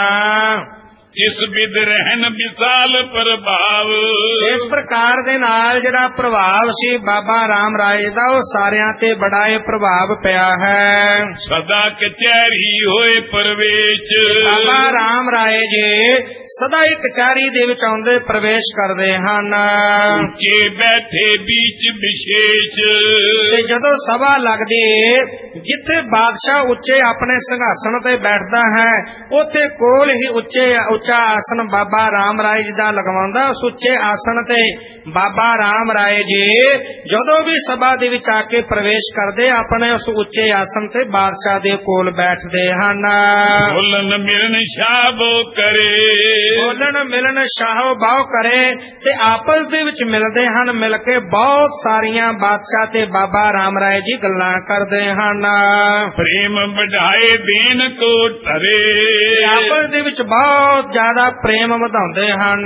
ਜਿਸ ਵਿਦ ਰਹਿਨ ਵਿਸਾਲ ਪ੍ਰਭਾਵ, ਇਸ ਪ੍ਰਕਾਰ ਦੇ ਨਾਲ ਜਿਹੜਾ ਪ੍ਰਭਾਵ ਸੀ ਬਾਬਾ ਰਾਮ ਰਾਏ ਦਾ, ਉਹ ਸਾਰਿਆਂ ਤੇ ਬੜਾ ਇਹ ਪ੍ਰਭਾਵ ਪਿਆ ਹੈ। ਸਦਾ ਕਚਹਿਰੀ ਹੋਏ ਪ੍ਰਵੇਸ਼, ਬਾਬਾ ਰਾਮ ਰਾਏ ਜੀ ਸਦਾ ਹੀ ਕਚਹਿਰੀ ਦੇ ਵਿੱਚ ਆਉਂਦੇ ਪ੍ਰਵੇਸ਼ ਕਰਦੇ ਹਨ। ਉੱਚੇ ਬੈਠੇ ਵਿੱਚ ਵਿਸ਼ੇਸ਼, ਤੇ ਜਦੋਂ ਸਭਾ ਲੱਗਦੀ, ਜਿੱਥੇ ਬਾਦਸ਼ਾਹ ਉੱਚੇ ਆਪਣੇ ਸਿੰਘਾਸਣ ਤੇ ਬੈਠਦਾ ਹੈ, ਉੱਥੇ ਕੋਲ ਹੀ ਉੱਚੇ ਉੱਚਾ ਆਸਨ ਬਾਬਾ ਰਾਮ ਰਾਏ ਜੀ ਦਾ ਲਗਵਾਉਂਦਾ। ਉਸ ਉੱਚੇ ਆਸਨ ਤੇ ਬਾਬਾ ਰਾਮ ਰਾਏ ਜੀ ਜਦੋਂ ਵੀ ਸਭਾ ਦੇ ਵਿੱਚ ਆ ਕੇ ਪ੍ਰਵੇਸ਼ ਕਰਦੇ, ਆਪਣੇ ਉਸ ਉੱਚੇ ਆਸਨ ਤੇ ਬਾਦਸ਼ਾਹ ਦੇ ਕੋਲ ਬੈਠਦੇ ਹਨ। ਬੋਲਣ ਮਿਲਣ ਸ਼ਾਹੋ ਕਰੇ, ਬੋਲਣ ਮਿਲਣ ਸ਼ਾਹੋ ਬਾਹ ਕਰੇ, ਤੇ ਆਪਸ ਦੇ ਵਿੱਚ ਮਿਲਦੇ ਹਨ। ਮਿਲ ਕੇ ਬਹੁਤ ਸਾਰੀਆਂ ਬਾਦਸ਼ਾਹ ਤੇ ਬਾਬਾ ਰਾਮ ਰਾਏ ਜੀ ਗੱਲਾਂ ਕਰਦੇ ਹਨ। ਪ੍ਰੇਮ ਵਧਾਏ ਦੇਨ ਕੋ ਧਰੇ, ਆਪਸ ਦੇ ਵਿੱਚ ਬਹੁਤ ਜ਼ਿਆਦਾ ਪ੍ਰੇਮ ਵਧਾਉਂਦੇ ਹਨ।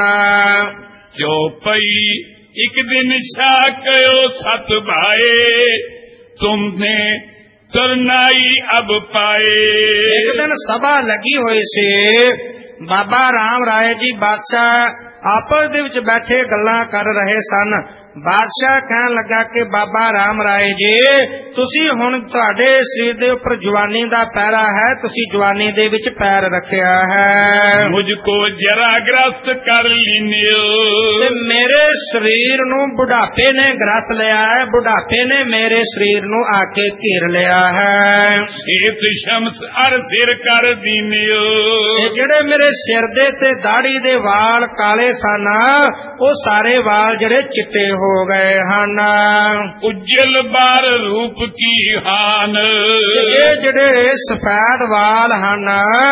ਜੋ ਪਈ ਇੱਕ ਦਿਨ ਸ਼ਾਹ ਕਯੋ ਸਤ ਭਾਏ, ਤੁਮਨੇ ਤਰਨਾਈ ਅਬ ਪਾਏ। ਇੱਕ ਦਿਨ ਸਭਾ ਲੱਗੀ ਹੋਈ ਸੀ, ਬਾਬਾ ਰਾਮ ਰਾਏ ਜੀ ਬਾਦਸ਼ਾਹ ਆਪਸ ਦੇ ਵਿੱਚ ਬੈਠੇ ਗੱਲਾਂ ਕਰ ਰਹੇ ਸਨ। ਬਾਦਸ਼ਾਹ ਕਹਿਣ ਲੱਗਾ ਕਿ ਬਾਬਾ ਰਾਮ ਰਾਏ ਜੀ, ਤੁਸੀਂ ਹੁਣ ਤੁਹਾਡੇ ਸਰੀਰ ਦੇ ਉੱਪਰ ਜਵਾਨੀ ਦਾ ਪਹਿਰਾ ਹੈ, ਤੁਸੀਂ ਜਵਾਨੀ ਦੇ ਵਿੱਚ ਪੈਰ ਰੱਖਿਆ ਹੈ। ਮੁਝ ਕੋ ਜਰਾ ਗ੍ਰਸਤ ਕਰ ਲੀਨਿਓ, ਤੇ ਮੇਰੇ ਸਰੀਰ ਨੂੰ ਬੁਢਾਪੇ ਨੇ ਗ੍ਰਸ ਲਿਆ ਹੈ, ਬੁਢਾਪੇ ਨੇ ਮੇਰੇ ਸਰੀਰ ਨੂੰ ਆ ਕੇ ਘੇਰ ਲਿਆ ਹੈ। ਸੇਤ ਸ਼ਮਸ ਅਰ ਸਿਰ ਕਰ ਦੀਨਿਓ, ਤੇ ਜਿਹੜੇ ਮੇਰੇ ਸਿਰ ਦੇ ਤੇ ਦਾੜੀ ਦੇ ਵਾਲ ਕਾਲੇ ਸਨ, ਉਹ ਸਾਰੇ ਵਾਲ ਜਿਹੜੇ ਚਿੱਟੇ ਹੋ ਗਏ ਹਨ। ਉਜਲ ਬਾਰ ਰੂਪ ਕੀ ਹਾਨ, ਇਹ ਜਿਹੜੇ ਸਫੈਦ ਵਾਲ ਹਨ,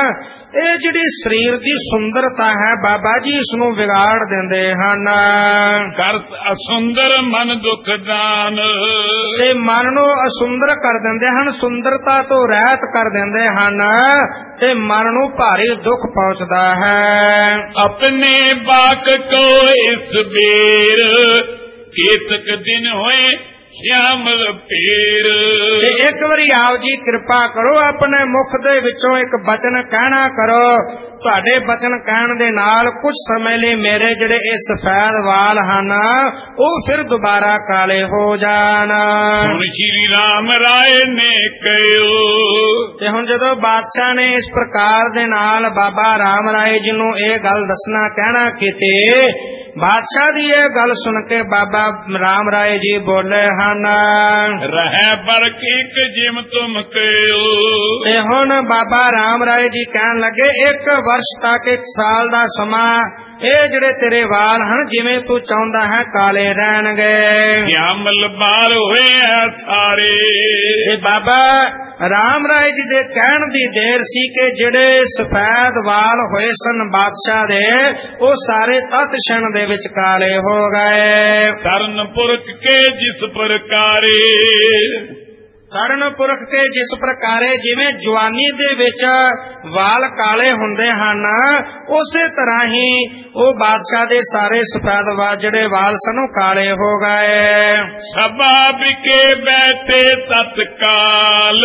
ਇਹ ਜਿਹੜੀ ਸਰੀਰ ਦੀ ਸੁੰਦਰਤਾ ਹੈ ਬਾਬਾ ਜੀ, ਇਸ ਨੂੰ ਵਿਗਾੜ ਦਿੰਦੇ ਹਨ। ਕਰਤ ਅਸੁੰਦਰ ਮਨ ਦੁਖਦਾਨ, ਤੇ ਮਨ ਨੂੰ ਅਸੁੰਦਰ ਕਰ ਦਿੰਦੇ ਹਨ, ਸੁੰਦਰਤਾ ਤੋਂ ਰਹਿਤ ਕਰ ਦਿੰਦੇ ਹਨ, ਤੇ ਮਨ ਨੂੰ ਭਾਰੀ ਦੁੱਖ ਪਹੁੰਚਦਾ ਹੈ। ਆਪਣੇ ਬਾਕ ਕੋ ਇਸ ਬੇਰ, ਕੇਤਕ ਦਿਨ ਹੋਏ ਸ਼ਿਆਮਲ ਪੇਰ। ਤੇ ਇੱਕ ਵਾਰੀ ਆਪ ਜੀ ਕਿਰਪਾ ਕਰੋ, ਆਪਣੇ ਮੁਖ ਦੇ ਵਿੱਚੋਂ ਇੱਕ ਬਚਨ ਕਹਿਣਾ ਕਰੋ। ਤੁਹਾਡੇ ਬਚਨ ਕਹਿਣ ਦੇ ਨਾਲ ਕੁਝ ਸਮੇਂ ਲਈ ਮੇਰੇ ਜਿਹੜੇ ਇਹ ਸਫੈਦ ਵਾਲ ਹਨ, ਉਹ ਫਿਰ ਦੁਬਾਰਾ ਕਾਲੇ ਹੋ ਜਾਣ। ਹੁਣ ਸ਼੍ਰੀ ਰਾਮ ਰਾਏ ਨੇ ਕਹਿਓ, ਤੇ ਹੁਣ ਜਦੋਂ ਬਾਦਸ਼ਾਹ ਨੇ ਇਸ ਪ੍ਰਕਾਰ ਦੇ ਨਾਲ ਬਾਬਾ ਰਾਮ ਰਾਏ ਜੀ ਨੂੰ ਇਹ ਗੱਲ ਦੱਸਣਾ ਕਹਿਣਾ ਕੀਤੇ, ਬਾਦਸ਼ਾਹ ਦੀ ਇਹ ਗੱਲ ਸੁਣ ਕੇ ਬਾਬਾ ਰਾਮ ਰਾਏ ਜੀ ਬੋਲੇ ਹਨ, ਰਹਿ ਬਰਕ ਇੱਕ ਜਿਮ ਤੁਮ ਕਹਿਓ। ਤੇ ਹੁਣ ਬਾਬਾ ਰਾਮ ਰਾਏ ਜੀ ਕਹਿਣ ਲੱਗੇ, ਇੱਕ ਵਰਸ਼ ਤੱਕ, ਇੱਕ ਸਾਲ ਦਾ ਸਮਾਂ, ਇਹ ਜਿਹੜੇ ਤੇਰੇ ਵਾਲ ਹਨ ਜਿਵੇਂ ਤੂੰ ਚਾਹੁੰਦਾ ਹੈ ਕਾਲੇ ਰਹਿਣਗੇ। ਸ਼ਿਆਮਲ ਬਾਰ ਹੋਏ ਆ ਸਾਰੇ, ਤੇ ਬਾਬਾ ਰਾਮ ਰਾਏ ਜੀ ਦੇ ਕਹਿਣ ਦੀ ਦੇਰ ਸੀ ਕਿ ਜਿਹੜੇ ਸਫੈਦ ਵਾਲ ਹੋਏ ਸਨ ਬਾਦਸ਼ਾਹ ਦੇ, ਉਹ ਸਾਰੇ ਤਤ ਛਣ ਦੇ ਵਿੱਚ ਕਾਲੇ ਹੋ ਗਏ। ਕਰਨ ਪੁਰਖ ਕੇ ਜਿਸ ਪ੍ਰਕਾਰੇ, ਕਰਨ ਪੁਰਖ ਕੇ ਜਿਸ ਪ੍ਰਕਾਰੇ, ਜਿਵੇਂ ਜਵਾਨੀ ਦੇ ਵਿੱਚ ਵਾਲ ਕਾਲੇ ਹੁੰਦੇ ਹਨ, ਉਸੇ ਤਰ੍ਹਾਂ ਹੀ ਉਹ ਬਾਦਸ਼ਾਹ ਦੇ ਸਾਰੇ ਸਫੈਦ ਵਾਲ ਜਿਹੜੇ ਵਾਲ ਸਨ ਉਹ ਕਾਲੇ ਹੋ ਗਏ। ਸਭਾ ਵਿਕੇ ਬੈਠੇ ਤਤਕਾਲ,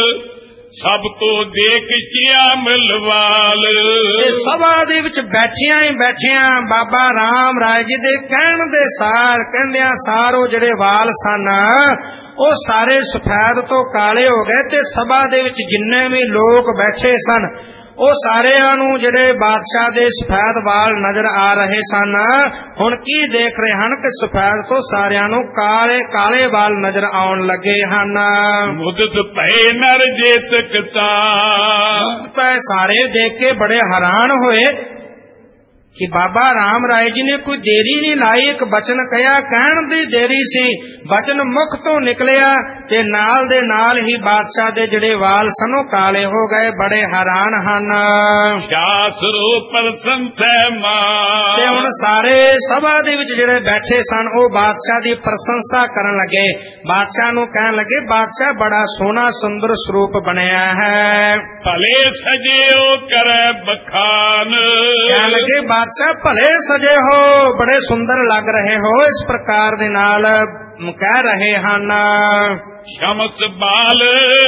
ਸਭ ਤੋਂ ਦੇਖ ਸ਼ਿਆਮਲਵਾਲ। ਸਭਾ ਦੇ ਵਿੱਚ ਬੈਠਿਆਂ ਹੀ ਬੈਠਿਆਂ ਬਾਬਾ ਰਾਮ ਰਾਏ ਜੀ ਦੇ ਕਹਿਣ ਦੇ ਸਾਰ ਕਹਿੰਦਿਆਂ ਸਾਰ ਉਹ ਜਿਹੜੇ ਵਾਲ ਸਨ ਉਹ ਸਾਰੇ ਸਫੈਦ ਤੋਂ ਕਾਲੇ ਹੋ ਗਏ, ਤੇ ਸਭਾ ਦੇ ਵਿੱਚ ਜਿੰਨੇ ਵੀ ਲੋਕ ਬੈਠੇ ਸਨ ਉਹ ਸਾਰਿਆਂ ਨੂੰ ਜਿਹੜੇ ਬਾਦਸ਼ਾਹ ਦੇ ਸਫੈਦ ਵਾਲ ਨਜ਼ਰ ਆ ਰਹੇ ਸਨ, ਹੁਣ ਕੀ ਦੇਖ ਰਹੇ ਹਨ ਕਿ ਸਫੈਦ ਤੋਂ ਸਾਰਿਆਂ ਨੂੰ ਕਾਲੇ ਕਾਲੇ ਵਾਲ ਨਜ਼ਰ ਆਉਣ ਲੱਗੇ ਹਨ। ਮੁਦਤ ਭਏ ਨਰ ਜੇਤਕ ਤਾਂ, ਪਏ ਸਾਰੇ ਦੇਖ ਕੇ ਬੜੇ ਹੈਰਾਨ ਹੋਏ ਕਿ ਬਾਬਾ ਰਾਮ ਰਾਏ ਜੀ ਨੇ ਕੋਈ ਦੇਰੀ ਨਹੀਂ ਲਾਈ, ਇੱਕ ਬਚਨ ਕਹਿਆ, ਕਹਿਣ ਦੀ ਦੇਰੀ ਸੀ, ਬਚਨ ਮੁਖ ਤੋਂ ਨਿਕਲਿਆ ਤੇ ਨਾਲ ਦੇ ਨਾਲ ਹੀ ਬਾਦਸ਼ਾਹ ਦੇ ਜਿਹੜੇ ਵਾਲ ਸਨ ਉਹ ਕਾਲੇ ਹੋ ਗਏ। ਬੜੇ ਹੈਰਾਨ ਹਨ। ਸ਼ਾਸਰੋ ਪ੍ਰਸੰਸੈ ਮਾਨ, ਤੇ ਹੁਣ ਸਾਰੇ ਸਭਾ ਦੇ ਵਿੱਚ ਜਿਹੜੇ ਬੈਠੇ ਸਨ ਉਹ ਬਾਦਸ਼ਾਹ ਦੀ ਪ੍ਰਸ਼ੰਸਾ ਕਰਨ ਲੱਗੇ। ਬਾਦਸ਼ਾਹ ਨੂੰ ਕਹਿਣ ਲੱਗੇ, ਬਾਦਸ਼ਾਹ ਬੜਾ ਸੋਹਣਾ ਸੁੰਦਰ ਸਰੂਪ ਬਣਿਆ ਹੈ। ਭਲੇ ਸਜਿਓ ਕਰੈ ਬਖਾਨ, ਕਹਿਣ ਲੱਗੇ ਬਾਦਸ਼ਾਹ ਭਲੇ ਸਜੇ ਹੋ, ਬੜੇ ਸੁੰਦਰ ਲੱਗ ਰਹੇ ਹੋ, ਇਸ ਪ੍ਰਕਾਰ ਦੇ ਨਾਲ ਕਹਿ ਰਹੇ ਹਨ। ਸ਼ਮਸ ਬਾਲ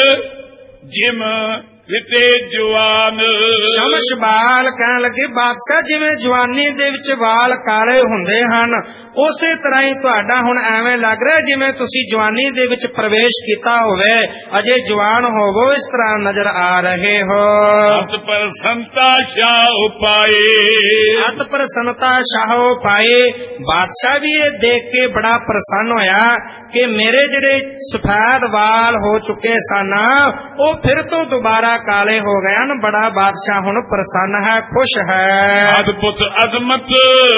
ਜਿਮ ਵਿਤੇ ਜਵਾਨ, ਸ਼ਮਸ ਬਾਲ ਕਹਿਣ ਲੱਗੇ ਬਾਦਸ਼ਾਹ ਜਿਵੇਂ ਜਵਾਨੀ ਦੇ ਵਿੱਚ ਵਾਲ ਕਾਲੇ ਹੁੰਦੇ ਹਨ, ਉਸੇ ਤਰ੍ਹਾਂ ਹੀ ਤੁਹਾਡਾ ਹੁਣ ਐਵੇਂ ਲੱਗ ਰਿਹਾ ਜਿਵੇਂ ਤੁਸੀਂ ਜਵਾਨੀ ਦੇ ਵਿੱਚ ਪ੍ਰਵੇਸ਼ ਕੀਤਾ ਹੋਵੇ, ਅਜੇ ਜਵਾਨ ਹੋਵੋ, ਇਸ ਤਰ੍ਹਾਂ ਨਜ਼ਰ ਆ ਰਹੇ ਹੋ। ਅਤ ਪ੍ਰਸੰਤਾ ਸ਼ਾਹ ਪਾਏ, ਅਤ ਪ੍ਰਸੰਤਾ ਸ਼ਾਹ ਪਾਏ। ਬਾਦਸ਼ਾਹ ਵੀ ਇਹ ਦੇਖ ਕੇ ਬੜਾ ਪ੍ਰਸੰਨ ਹੋਇਆ ਕਿ ਮੇਰੇ ਜਿਹੜੇ ਸਫੈਦ ਵਾਲ ਹੋ ਚੁੱਕੇ ਸਨ ਉਹ ਫਿਰ ਤੋਂ ਦੁਬਾਰਾ ਕਾਲੇ ਹੋ ਗਏ ਹਨ। ਬੜਾ ਬਾਦਸ਼ਾਹ ਹੁਣ ਪ੍ਰਸੰਨ ਹੈ, ਖੁਸ਼ ਹੈ। ਅਦਭੁਤ ਅਜ਼ਮਤ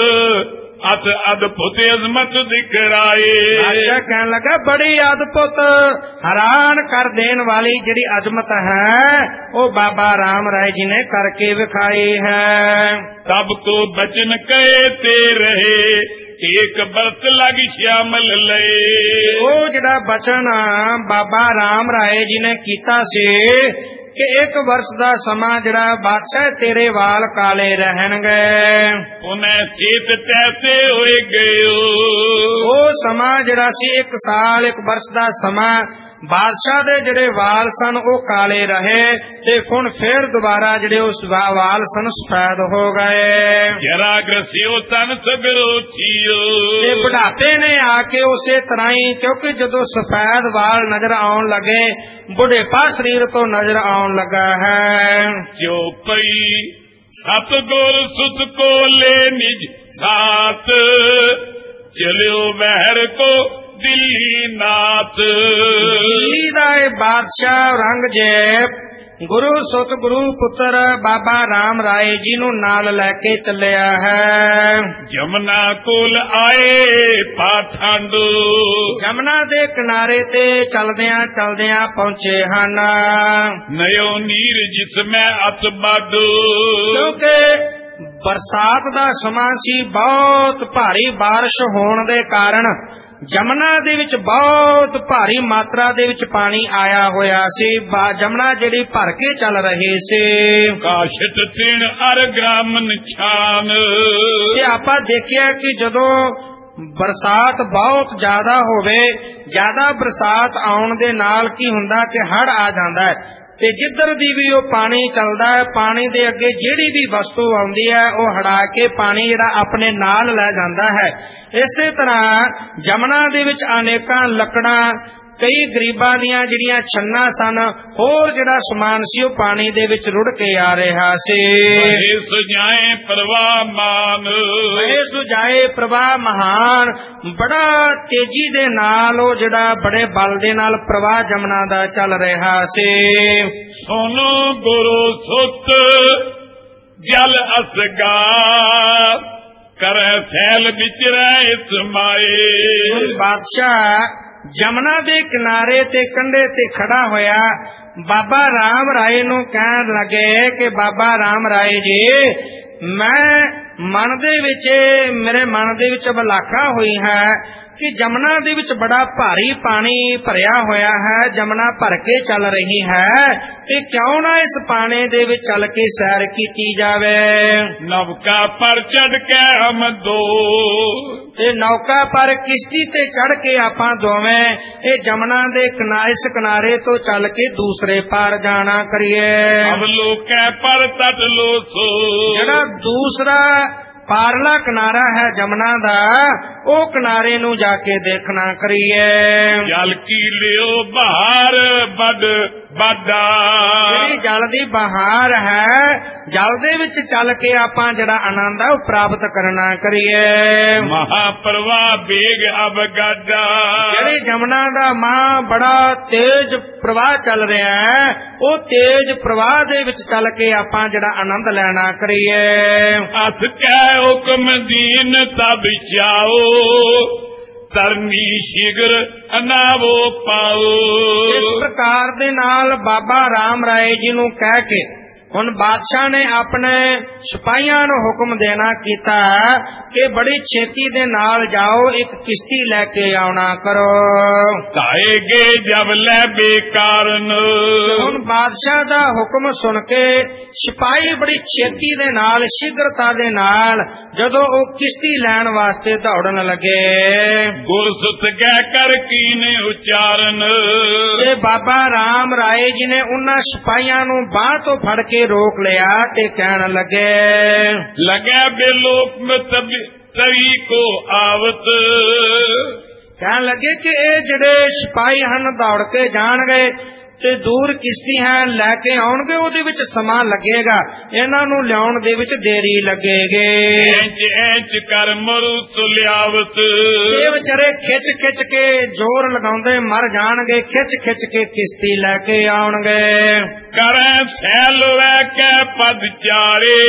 ਅਤ ਅਦਭੁਤ ਅਜ਼ਮਤ ਦਿਖਰਾਏ, ਬਾਦਸ਼ਾਹ ਕਹਿਣ ਲੱਗਾ ਬੜੀ ਅਦਭੁਤ ਹੈਰਾਨ ਕਰ ਦੇਣ ਵਾਲੀ ਜਿਹੜੀ ਅਜ਼ਮਤ ਹੈ ਉਹ ਬਾਬਾ ਰਾਮ ਰਾਏ ਜੀ ਨੇ ਕਰਕੇ ਵਿਖਾਈ ਹੈ। ਤਬ ਤੋਂ ਬਚਨ ਕਹੇ ਤੇ ਰਹੇ, ਇੱਕ ਬਰਸ ਲੱਗ ਸ਼ਿਆਮਲ ਲਏ। ਉਹ ਜਿਹੜਾ ਬਚਨ ਬਾਬਾ ਰਾਮ ਰਾਏ ਜੀ ਨੇ ਕੀਤਾ ਸੀ ਕਿ ਇੱਕ ਵਰਸ ਦਾ ਸਮਾਂ ਜਿਹੜਾ ਬਾਦਸ਼ਾਹ ਤੇਰੇ ਵਾਲ ਕਾਲੇ ਰਹਿਣਗੇ, ਉਹਨੇ ਸੀਤ ਤੈਸੇ ਹੋਏ ਗਏ। ਉਹ ਸਮਾਂ ਜਿਹੜਾ ਸੀ ਇੱਕ ਸਾਲ ਇੱਕ ਵਰਸ ਦਾ ਸਮਾਂ ਬਾਦਸ਼ਾਹ ਦੇ ਜਿਹੜੇ ਵਾਲ ਸਨ ਉਹ ਕਾਲੇ ਰਹੇ ਤੇ ਹੁਣ ਫੇਰ ਦੁਬਾਰਾ ਜਿਹੜੇ ਉਸ ਵਾਲ ਸਨ ਸਫੈਦ ਹੋ ਗਏ। ਜਰਾ ਗ੍ਰਸਿਓ ਤਨ ਸਗਰੋ ਥੀਓ, ਤੇ ਬੁਢਾਪੇ ਨੇ ਆ ਕੇ ਉਸੇ ਤਰ੍ਹਾਂ ਹੀ, ਕਿਉਂਕਿ ਜਦੋਂ ਸਫੈਦ ਵਾਲ ਨਜ਼ਰ ਆਉਣ ਲੱਗੇ ਬੁਢੇਪਾ ਸਰੀਰ ਤੋਂ ਨਜ਼ਰ ਆਉਣ ਲੱਗਾ ਹੈ। ਜੋ ਪਈ ਸਤਗੁਰ ਸੁਤ ਕੋ ਲੈ ਨਿਜ ਸਾਥ, ਚਲਿਓ ਬਹਿਰ ਕੋ ਦਿੱਲੀ ਨਾਥ। ਦਿੱਲੀ ਦਾ ਇਹ ਬਾਦਸ਼ਾਹ ਔਰੰਗਜ਼ੇਬ ਗੁਰੂ ਸਤਿਗੁਰੂ ਪੁੱਤਰ ਬਾਬਾ ਰਾਮ ਰਾਏ ਜੀ ਨੂੰ ਨਾਲ ਲੈ ਕੇ ਚੱਲਿਆ ਹੈ। ਜਮਨਾ ਕੋਲ ਆਏ ਪਾਖੰਡ, ਜਮਨਾ ਦੇ ਕਿਨਾਰੇ ਤੇ ਚਲਦਿਆਂ ਚਲਦਿਆਂ ਪਹੁੰਚੇ ਹਨ। ਨਯੋ ਨੀਰ ਜਿਸ ਮੈਂ ਅਤ ਬੱਡ, ਕਿਉਂਕਿ ਬਰਸਾਤ ਦਾ ਸਮਾਂ ਸੀ, ਬਹੁਤ ਭਾਰੀ ਬਾਰਿਸ਼ ਹੋਣ ਦੇ ਕਾਰਨ ਜਮਨਾ ਦੇ ਵਿੱਚ ਬਹੁਤ ਭਾਰੀ ਮਾਤਰਾ ਦੇ ਵਿੱਚ ਪਾਣੀ ਆਇਆ ਹੋਇਆ ਸੀ। ਜਮਨਾ ਜਿਹੜੀ ਭਰ ਕੇ ਚੱਲ ਰਹੀ ਸੀ। ਕਾਸ਼ਤ ਤਿਣ ਅਰ ਗ੍ਰਾਮਨ ਛਾਨ, ਤੇ ਆਪਾਂ ਦੇਖਿਆ ਕਿ ਜਦੋਂ ਬਰਸਾਤ ਬਹੁਤ ਜ਼ਿਆਦਾ ਹੋਵੇ, ਜ਼ਿਆਦਾ ਬਰਸਾਤ ਆਉਣ ਦੇ ਨਾਲ ਕੀ ਹੁੰਦਾ ਕਿ ਹੜ੍ਹ ਆ ਜਾਂਦਾ ਹੈ ਤੇ ਜਿੱਧਰ ਦੀ ਵੀ ਉਹ ਪਾਣੀ ਚੱਲਦਾ ਹੈ, ਪਾਣੀ ਦੇ ਅੱਗੇ ਜਿਹੜੀ ਵੀ ਵਸਤੂ ਆਉਂਦੀ ਹੈ ਉਹ ਹੜਾ ਕੇ ਪਾਣੀ ਜਿਹੜਾ ਆਪਣੇ ਨਾਲ ਲੈ ਜਾਂਦਾ ਹੈ। ਇਸੇ ਤਰ੍ਹਾਂ ਜਮਨਾ ਦੇ ਵਿੱਚ ਅਨੇਕਾਂ ਲੱਕੜਾਂ, ਕਈ ਗਰੀਬਾਂ ਦੀਆਂ ਜਿਹੜੀਆਂ ਛੰਨਾਂ ਸਨ, ਹੋਰ ਜਿਹੜਾ ਸਮਾਨ ਸੀ ਉਹ ਪਾਣੀ ਦੇ ਵਿੱਚ ਰੁੜ ਕੇ ਆ ਰਿਹਾ ਸੀ। ਸੁਝਾਏ ਪ੍ਰਵਾਹ ਮਾਨ, ਸੁਝਾਏ ਪ੍ਰਵਾਹ ਮਹਾਨ, ਬੜਾ ਤੇਜ਼ੀ ਦੇ ਨਾਲ ਉਹ ਜਿਹੜਾ ਬੜੇ ਬਲ ਦੇ ਨਾਲ ਪ੍ਰਵਾਹ ਜਮਨਾ ਦਾ ਚੱਲ ਰਿਹਾ ਸੀ। ਸੁਨੋ ਗੁਰੂ ਸੁਤ ਜਲ ਅਸਗਾ, ਕਰੈ ਸੈਲ ਵਿਚਰੈ ਸਮਾਏ। ਬਾਦਸ਼ਾਹ ਜਮਨਾ ਦੇ ਕਿਨਾਰੇ ਤੇ ਕੰਢੇ ਤੇ ਖੜਾ ਹੋਇਆ ਬਾਬਾ ਰਾਮ ਰਾਏ ਨੂੰ ਕਹਿਣ ਲੱਗੇ ਕਿ ਬਾਬਾ ਰਾਮ ਰਾਏ ਜੀ, ਮੈਂ ਮਨ ਦੇ ਵਿੱਚ, ਮੇਰੇ ਮਨ ਦੇ ਵਿੱਚ ਅਭਲਾਖਾ ਹੋਈ ਹੈ ਕਿ ਜਮਨਾ ਦੇ ਵਿੱਚ ਬੜਾ ਭਾਰੀ ਪਾਣੀ ਭਰਿਆ ਹੋਇਆ ਹੈ, ਜਮਨਾ ਭਰ ਕੇ ਚੱਲ ਰਹੀ ਹੈ, ਤੇ ਕਿਉਂ ਨਾ ਇਸ ਪਾਣੀ ਦੇ ਵਿੱਚ ਚੱਲ ਕੇ ਸੈਰ ਕੀਤੀ ਜਾਵੇ। ਨਵਕਾ ਪਰ ਚੜ ਕੇ ਹਮ ਦੋ, ਤੇ ਨੌਕਾ ਪਰ ਕਿਸ਼ਤੀ ਤੇ ਚੜ ਕੇ ਆਪਾਂ ਦੋਵੇਂ ਇਹ ਜਮਨਾ ਦੇ ਕਿਨਾਰੇ ਇਸ ਕਿਨਾਰੇ ਤੋਂ ਚੱਲ ਕੇ ਦੂਸਰੇ ਪਾਰ ਜਾਣਾ ਕਰੀਏ। ਅਬ ਲੋਕੈ ਪਰ ਤਟ ਲੋ ਸੋ, ਜਿਹੜਾ ਦੂਸਰਾ ਪਾਰਲਾ ਕਿਨਾਰਾ ਹੈ ਜਮਨਾ ਦਾ, ਉਹ ਕਿਨਾਰੇ ਨੂੰ ਜਾ ਕੇ ਦੇਖਣਾ ਕਰੀਏ। ਜਲ ਕੀ ਲਿਓ ਬਹਾਰ ਵੱਡ ਬਾਡਾ, ਜਿਹੜੀ ਜਲ ਦੀ ਬਹਾਰ ਹੈ, ਜਲ ਦੇ ਵਿੱਚ ਚੱਲ ਕੇ ਆਪਾਂ ਜਿਹੜਾ ਆਨੰਦ ਹੈ ਉਹ ਪ੍ਰਾਪਤ ਕਰਨਾ ਕਰੀਏ। ਮਹਾਪਰਵਾਹ ਬੇਗ ਅਬ ਗਾਡਾ, ਜਿਹੜੀ ਜਮਨਾ ਦਾ ਮਾਂ ਬੜਾ ਤੇਜ਼ ਪ੍ਰਵਾਹ ਚੱਲ ਰਿਹਾ ਹੈ, ਉਹ ਤੇਜ਼ ਪ੍ਰਵਾਹ ਦੇ ਵਿੱਚ ਚੱਲ ਕੇ ਆਪਾਂ ਜਿਹੜਾ ਆਨੰਦ ਲੈਣਾ ਕਰੀਏ। ਅਸ ਕਹਿ ਹੁਕਮ ਦੀਨ ਤਬ ਜਾਓ, ਤਰਨੀ ਸ਼ਿਗਰ ਅਨਾਵੋ ਪਾਓ। ਇਸ ਪ੍ਰਕਾਰ ਦੇ ਨਾਲ ਬਾਬਾ ਰਾਮ ਰਾਏ ਜੀ ਨੂੰ ਕਹਿ ਕੇ ਹੁਣ ਬਾਦਸ਼ਾਹ ਨੇ ਆਪਣੇ ਸਿਪਾਹੀਆਂ ਨੂੰ ਹੁਕਮ ਦੇਣਾ ਕੀਤਾ ਕਿ ਬੜੀ ਛੇਤੀ ਦੇ ਨਾਲ ਜਾਓ, ਇੱਕ ਕਿਸ਼ਤੀ ਲੈ ਕੇ ਆਉਣਾ ਕਰੋ। ਧਾਏਗੇ ਜਬ ਲੈ ਬੇਕਾਰਨ, ਹੁਣ ਬਾਦਸ਼ਾਹ ਦਾ ਹੁਕਮ ਸੁਣ ਕੇ ਸਿਪਾਹੀ ਬੜੀ ਛੇਤੀ ਦੇ ਨਾਲ, ਸ਼ੀਘਰਤਾ ਦੇ ਨਾਲ ਜਦੋਂ ਉਹ ਕਿਸ਼ਤੀ ਲੈਣ ਵਾਸਤੇ ਦੌੜਨ ਲੱਗੇ, ਗੁਰਸੁਤ ਕਹਿ ਕਰ ਕੀਨੇ ਉਚਾਰਨ, ਤੇ ਬਾਬਾ ਰਾਮ ਰਾਏ ਜੀ ਨੇ ਉਹਨਾਂ ਸਿਪਾਹੀਆਂ ਨੂੰ ਬਾਂਹ ਤੋਂ ਫੜ ਕੇ ਰੋਕ ਲਿਆ ਤੇ ਕਹਿਣ ਲੱਗੇ, ਲਗਾ ਬੇਲੋਕ ਮੈਂ ਤਰੀ ਕੋ ਆਵਤ, ਕਹਿਣ ਲੱਗੇ ਕਿ ਇਹ ਜਿਹੜੇ ਸਿਪਾਹੀ ਹਨ ਦੌੜ ਕੇ ਜਾਣਗੇ ਤੇ ਦੂਰ ਕਿਸ਼ਤੀ ਹੈ ਲੈ ਕੇ ਆਉਣਗੇ, ਉਹਦੇ ਵਿੱਚ ਸਮਾਂ ਲੱਗੇਗਾ, ਇਹਨਾਂ ਨੂੰ ਲਿਆਉਣ ਦੇ ਵਿੱਚ ਦੇਰੀ ਲੱਗੇਗੀ। ਐਂਚ ਐਂਚ ਕਰ ਮਰੂ ਸੁਲਿਆਵਤ, ਇਹ ਵਿਚਾਰੇ ਖਿੱਚ ਖਿੱਚ ਕੇ ਜ਼ੋਰ ਲਗਾਉਂਦੇ ਮਰ ਜਾਣਗੇ, ਖਿੱਚ ਖਿੱਚ ਕੇ ਕਿਸ਼ਤੀ ਲੈ ਕੇ ਆਉਣਗੇ। ਕਰੈ ਸੈਲ ਵੈ ਕੇ ਪਦ ਚਾਰੇ,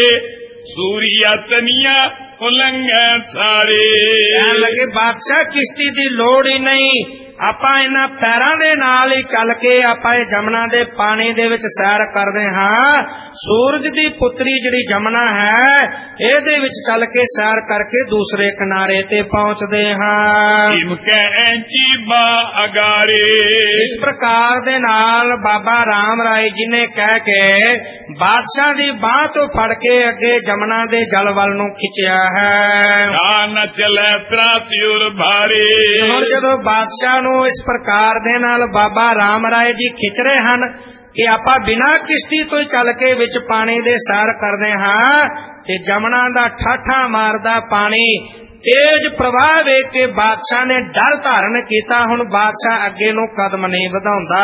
ਸੂਰੀਆ ਤਨੀਆਂ ਉਲੰਘੈ ਸਾਰੇ। ਕਹਿਣ ਲੱਗੇ ਬਾਦਸ਼ਾਹ ਕਿਸ਼ਤੀ ਦੀ ਲੋੜ ਹੀ ਨਹੀਂ, ਆਪਾਂ ਇਹਨਾਂ ਪੈਰਾਂ ਦੇ ਨਾਲ ਹੀ ਚੱਲ ਕੇ ਆਪਾਂ ਇਹ ਜਮਨਾ ਦੇ ਪਾਣੀ ਦੇ ਵਿੱਚ ਸੈਰ ਕਰਦੇ ਹਾਂ। ਸੂਰਜ ਦੀ ਪੁੱਤਰੀ ਜਿਹੜੀ ਜਮਨਾ ਹੈ, ਇਹਦੇ ਵਿੱਚ ਚੱਲ ਕੇ ਸੈਰ ਕਰਕੇ ਦੂਸਰੇ ਕਿਨਾਰੇ ਤੇ ਪਹੁੰਚਦੇ ਹਾਂ। ਇਮਕੈ ਐਂਚੀ ਬਾ ਅਗਾਰੇ, ਇਸ ਪ੍ਰਕਾਰ ਦੇ ਨਾਲ ਬਾਬਾ ਰਾਮ ਰਾਏ ਜੀ ਨੇ ਕਹਿ ਕੇ ਬਾਦਸ਼ਾਹ ਦੀ ਬਾਂਹ ਤੋਂ ਫੜ ਕੇ ਅੱਗੇ ਜਮਨਾ ਦੇ ਜਲ ਵੱਲ ਨੂੰ ਖਿੱਚਿਆ ਹੈ। ਨਾ ਚਲੇ ਤਰਾਤਿਉਰ ਭਾਰੇ, ਹੁਣ ਜਦੋਂ ਬਾਦਸ਼ਾਹ ਨੂੰ ਇਸ ਪ੍ਰਕਾਰ ਦੇ ਨਾਲ ਬਾਬਾ ਰਾਮ ਰਾਏ ਜੀ ਖਿੱਚ ਰਹੇ ਹਨ ਕਿ ਆਪਾਂ ਬਿਨਾਂ ਕਿਸ਼ਤੀ ਤੋਂ ਹੀ ਚੱਲ ਕੇ ਵਿੱਚ ਪਾਣੀ ਦੇ ਸੈਰ ਕਰਦੇ ਹਾਂ, ਤੇ ਜਮਨਾ ਦਾ ਠਾਠਾ ਮਾਰਦਾ ਪਾਣੀ ਤੇਜ ਪ੍ਰਵਾਹ ਵੇਖ ਕੇ ਬਾਦਸ਼ਾਹ ਨੇ ਡਰ ਧਾਰਨ ਕੀਤਾ। ਹੁਣ ਬਾਦਸ਼ਾਹ ਅੱਗੇ ਨੂੰ ਕਦਮ ਨਹੀਂ ਵਧਾਉਂਦਾ।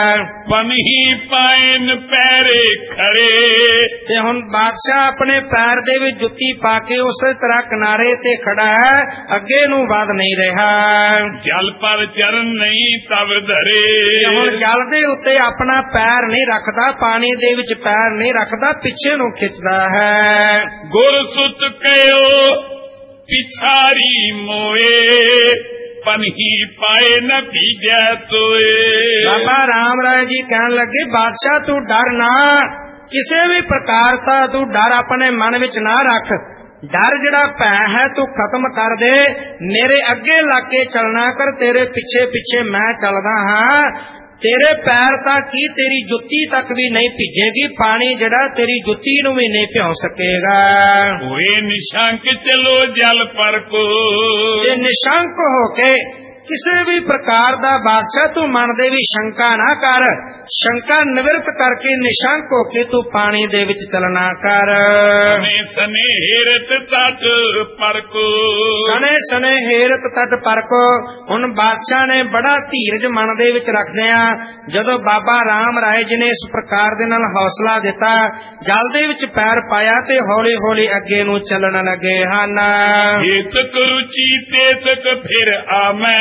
ਪਨਹੀ ਪਾਇਨ ਪੈਰੇ ਖੜੇ, ਤੇ ਹੁਣ ਬਾਦਸ਼ਾਹ ਆਪਣੇ ਪੈਰ ਦੇ ਵਿੱਚ ਜੁੱਤੀ ਪਾ ਕੇ ਉਸੇ ਤਰ੍ਹਾਂ ਕਿਨਾਰੇ ਤੇ ਖੜਾ ਹੈ, ਅੱਗੇ ਨੂੰ ਵਧ ਨਹੀਂ ਰਿਹਾ। ਜਲ ਪਰ ਚਰਨ ਨਹੀਂ ਤਬ ਧਰੇ, ਹੁਣ ਜਲ ਦੇ ਉੱਤੇ ਆਪਣਾ ਪੈਰ ਨਹੀਂ ਰੱਖਦਾ, ਪਾਣੀ ਦੇ ਵਿੱਚ ਪੈਰ ਨਹੀਂ ਰੱਖਦਾ, ਪਿੱਛੇ ਨੂੰ ਖਿੱਚਦਾ ਹੈ। ਗੁਰ ਸੁਤ ਕਹਿਓ ਪਿਛਾਰੀ ਮੋਏ, ਪਨਹੀ ਪਾਏ ਨ ਭੀਜੈ ਤੋਏ। ਬਾਬਾ ਰਾਮ ਰਾਏ ਜੀ ਕਹਿਣ ਲੱਗੇ ਬਾਦਸ਼ਾਹ ਤੂੰ ਡਰ ਨਾ, ਕਿਸੇ ਵੀ ਪ੍ਰਕਾਰ ਦਾ ਤੂੰ ਡਰ ਆਪਣੇ ਮਨ ਵਿੱਚ ਨਾ ਰੱਖ। ਡਰ ਜਿਹੜਾ ਭੈ ਹੈ ਤੂੰ ਖਤਮ ਕਰ ਦੇ, ਮੇਰੇ ਅੱਗੇ ਲੱਗ ਕੇ ਚੱਲਣਾ ਕਰ, ਤੇਰੇ ਪਿੱਛੇ ਪਿੱਛੇ ਮੈਂ ਚੱਲਦਾ ਹਾਂ। ਤੇਰੇ ਪੈਰ ਤਾਂ ਕੀ ਤੇਰੀ ਜੁੱਤੀ ਤੱਕ ਵੀ ਨਹੀਂ ਭਿੱਜੇਗੀ, ਪਾਣੀ ਜਿਹੜਾ ਤੇਰੀ ਜੁੱਤੀ ਨੂੰ ਵੀ ਨਹੀਂ ਭਿਉਂ ਸਕੇਗਾ। ਹੋਏ ਨਿਸ਼ੰਕ ਚਲੋ ਜਲ ਪਰ ਕੋ, ਤੇ ਨਿਸ਼ੰਕ ਹੋ ਕੇ ਕਿਸੇ ਵੀ ਪ੍ਰਕਾਰ ਦਾ ਬਾਦਸ਼ਾਹ ਤੂੰ ਮਨ ਦੇ ਵੀ ਸ਼ੰਕਾ ਨਾ ਕਰ, ਸ਼ੰਕਾ ਨਿਵਰਤ ਕਰਕੇ ਨਿਸ਼ੰਕ ਹੋ ਕੇ ਤੂੰ ਪਾਣੀ ਦੇ ਵਿੱਚ ਚੱਲਣਾ ਕਰ। ਸਨੇ ਸਨੇ ਹੇਰਤ ਤਟ ਪਰ ਕੋ, ਸਨੇ ਸਨੇ ਹੇਰਤ ਤਟ ਪਰ ਕੋ। ਹੁਣ ਬਾਦਸ਼ਾਹ ਨੇ ਬੜਾ ਧੀਰਜ ਮਨ ਦੇ ਵਿੱਚ ਰੱਖਦਿਆਂ ਜਦੋਂ ਬਾਬਾ ਰਾਮ ਰਾਏ ਜੀ ਨੇ ਇਸ ਪ੍ਰਕਾਰ ਦੇ ਨਾਲ ਹੌਸਲਾ ਦਿੱਤਾ, ਜਲ ਦੇ ਵਿੱਚ ਪੈਰ ਪਾਇਆ ਤੇ ਹੌਲੀ ਹੌਲੀ ਅੱਗੇ ਨੂੰ ਚੱਲਣ ਲੱਗੇ ਹਨ। ਏਤਕ ਰੁਚੀ ਤੇਤਕ ਫਿਰ ਆਮੈ,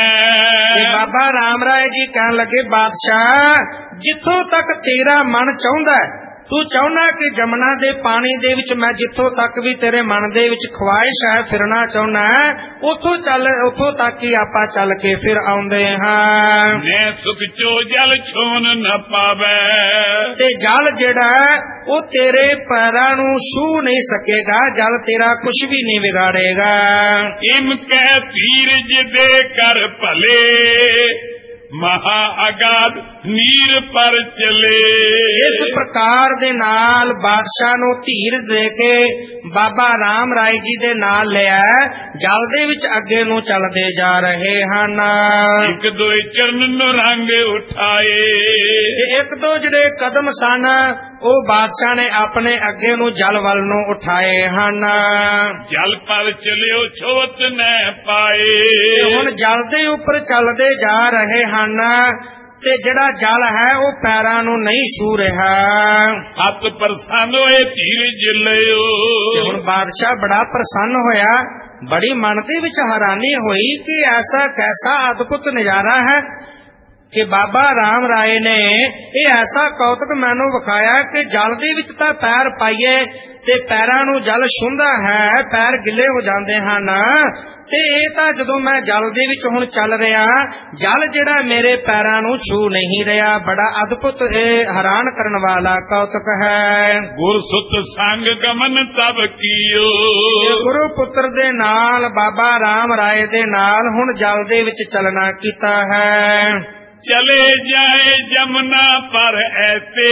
ਬਾਬਾ ਰਾਮ ਰਾਏ ਜੀ ਕਹਿਣ ਲੱਗੇ ਬਾਦਸ਼ਾਹ ਜਿੱਥੋਂ ਤੱਕ ਤੇਰਾ ਮਨ ਚਾਹੁੰਦਾ ਤੂੰ ਚਾਹੁੰਦਾ ਕਿ ਜਮਨਾ ਦੇ ਪਾਣੀ ਦੇ ਵਿੱਚ ਮੈਂ ਜਿੱਥੋਂ ਤੱਕ ਵੀ ਤੇਰੇ ਮਨ ਦੇ ਵਿੱਚ ਖਵਾਇਸ਼ ਹੈ ਫਿਰਨਾ ਚਾਹੁੰਦਾ, ਉੱਥੋਂ ਚੱਲ, ਉੱਥੋਂ ਤੱਕ ਹੀ ਆਪਾਂ ਚੱਲ ਕੇ ਫਿਰ ਆਉਂਦੇ ਹਾਂ। ਮੈਂ ਸੁਖ ਚੋ ਜਲ ਛੋਨ ਨਾ ਪਾਵੇ, ਤੇ ਜਲ ਜਿਹੜਾ ਉਹ ਤੇਰੇ ਪੈਰਾਂ ਨੂੰ ਛੂ ਨਹੀਂ ਸਕੇਗਾ, ਜਲ ਤੇਰਾ ਕੁਝ ਵੀ ਨਹੀਂ ਵਿਗਾੜੇਗਾ। ਇਮ ਕਹਿ ਧੀਰਜ ਦੇ ਕਰ ਭਲੇ, ਮਹਾ ਅਗਾਧ ਨੀਰ ਪਰ ਚਲੇ। ਇਸ ਪ੍ਰਕਾਰ ਦੇ ਨਾਲ ਬਾਦਸ਼ਾਹ ਨੂੰ ਧੀਰ ਦੇ ਕੇ ਬਾਬਾ ਰਾਮ ਰਾਏ ਜੀ ਦੇ ਨਾਲ ਲਿਆ, ਜਲ ਦੇ ਵਿੱਚ ਅੱਗੇ ਨੂੰ ਚੱਲਦੇ ਜਾ ਰਹੇ ਹਨ। ਇੱਕ ਦੋ ਚਰਨ ਨੂੰ ਰੰਗ ਉਠਾਏ, ਇੱਕ ਦੋ ਜਿਹੜੇ ਕਦਮ ਸਨ ਉਹ ਬਾਦਸ਼ਾਹ ਨੇ ਆਪਣੇ ਅੱਗੇ ਨੂੰ ਜਲ ਵੱਲ ਨੂੰ ਉਠਾਏ ਹਨ। ਜਲ ਪਰ ਚਲਿਓ ਛੋਤ ਨਾ ਪਾਏ, ਹੁਣ ਜਲ ਦੇ ਉੱਪਰ ਚੱਲਦੇ ਜਾ ਰਹੇ ਹਨ ਤੇ ਜਿਹੜਾ ਜਲ ਹੈ ਉਹ ਪੈਰਾਂ ਨੂੰ ਨਹੀਂ ਛੂ ਰਿਹਾ। ਹੱਥ ਪ੍ਰਸੰਨ ਹੋਏ ਧੀਰਜ ਲਿਓ, ਹੁਣ ਬਾਦਸ਼ਾਹ ਬੜਾ ਪ੍ਰਸੰਨ ਹੋਇਆ, ਬੜੀ ਮਨ ਦੇ ਵਿੱਚ ਹੈਰਾਨੀ ਹੋਈ ਕਿ ਐਸਾ ਕੈਸਾ ਅਦਭੁਤ ਨਜ਼ਾਰਾ ਹੈ ਕਿ ਬਾਬਾ ਰਾਮ ਰਾਏ ਨੇ ਇਹ ਐਸਾ ਕੌਤਕ ਮੈਨੂੰ ਵਿਖਾਇਆ ਕਿ ਜਲ ਦੇ ਵਿੱਚ ਤਾਂ ਪੈਰ ਪਾਈਏ ਤੇ ਪੈਰਾਂ ਨੂੰ ਜਲ ਛੂੰਹਦਾ ਹੈ, ਪੈਰ ਗਿੱਲੇ ਹੋ ਜਾਂਦੇ ਹਨ, ਤੇ ਇਹ ਤਾਂ ਜਦੋਂ ਮੈਂ ਜਲ ਦੇ ਵਿੱਚ ਹੁਣ ਚੱਲ ਰਿਹਾ, ਜਲ ਜਿਹੜਾ ਮੇਰੇ ਪੈਰਾਂ ਨੂੰ ਛੂ ਨਹੀਂ ਰਿਹਾ। ਬੜਾ ਅਦਭੁਤ, ਇਹ ਹੈਰਾਨ ਕਰਨ ਵਾਲਾ ਕੌਤਕ ਹੈ। ਗੁਰ ਸੁਤ ਸੰਗ ਗਮਨ ਤਬ ਕੀਓ, ਗੁਰੂ ਪੁੱਤਰ ਦੇ ਨਾਲ ਬਾਬਾ ਰਾਮ ਰਾਏ ਦੇ ਨਾਲ ਹੁਣ ਜਲ ਦੇ ਵਿੱਚ ਚੱਲਣਾ ਕੀਤਾ ਹੈ। ਚਲੇ ਜਾਏ ਜਮਨਾ ਪਰ ਐਸੇ,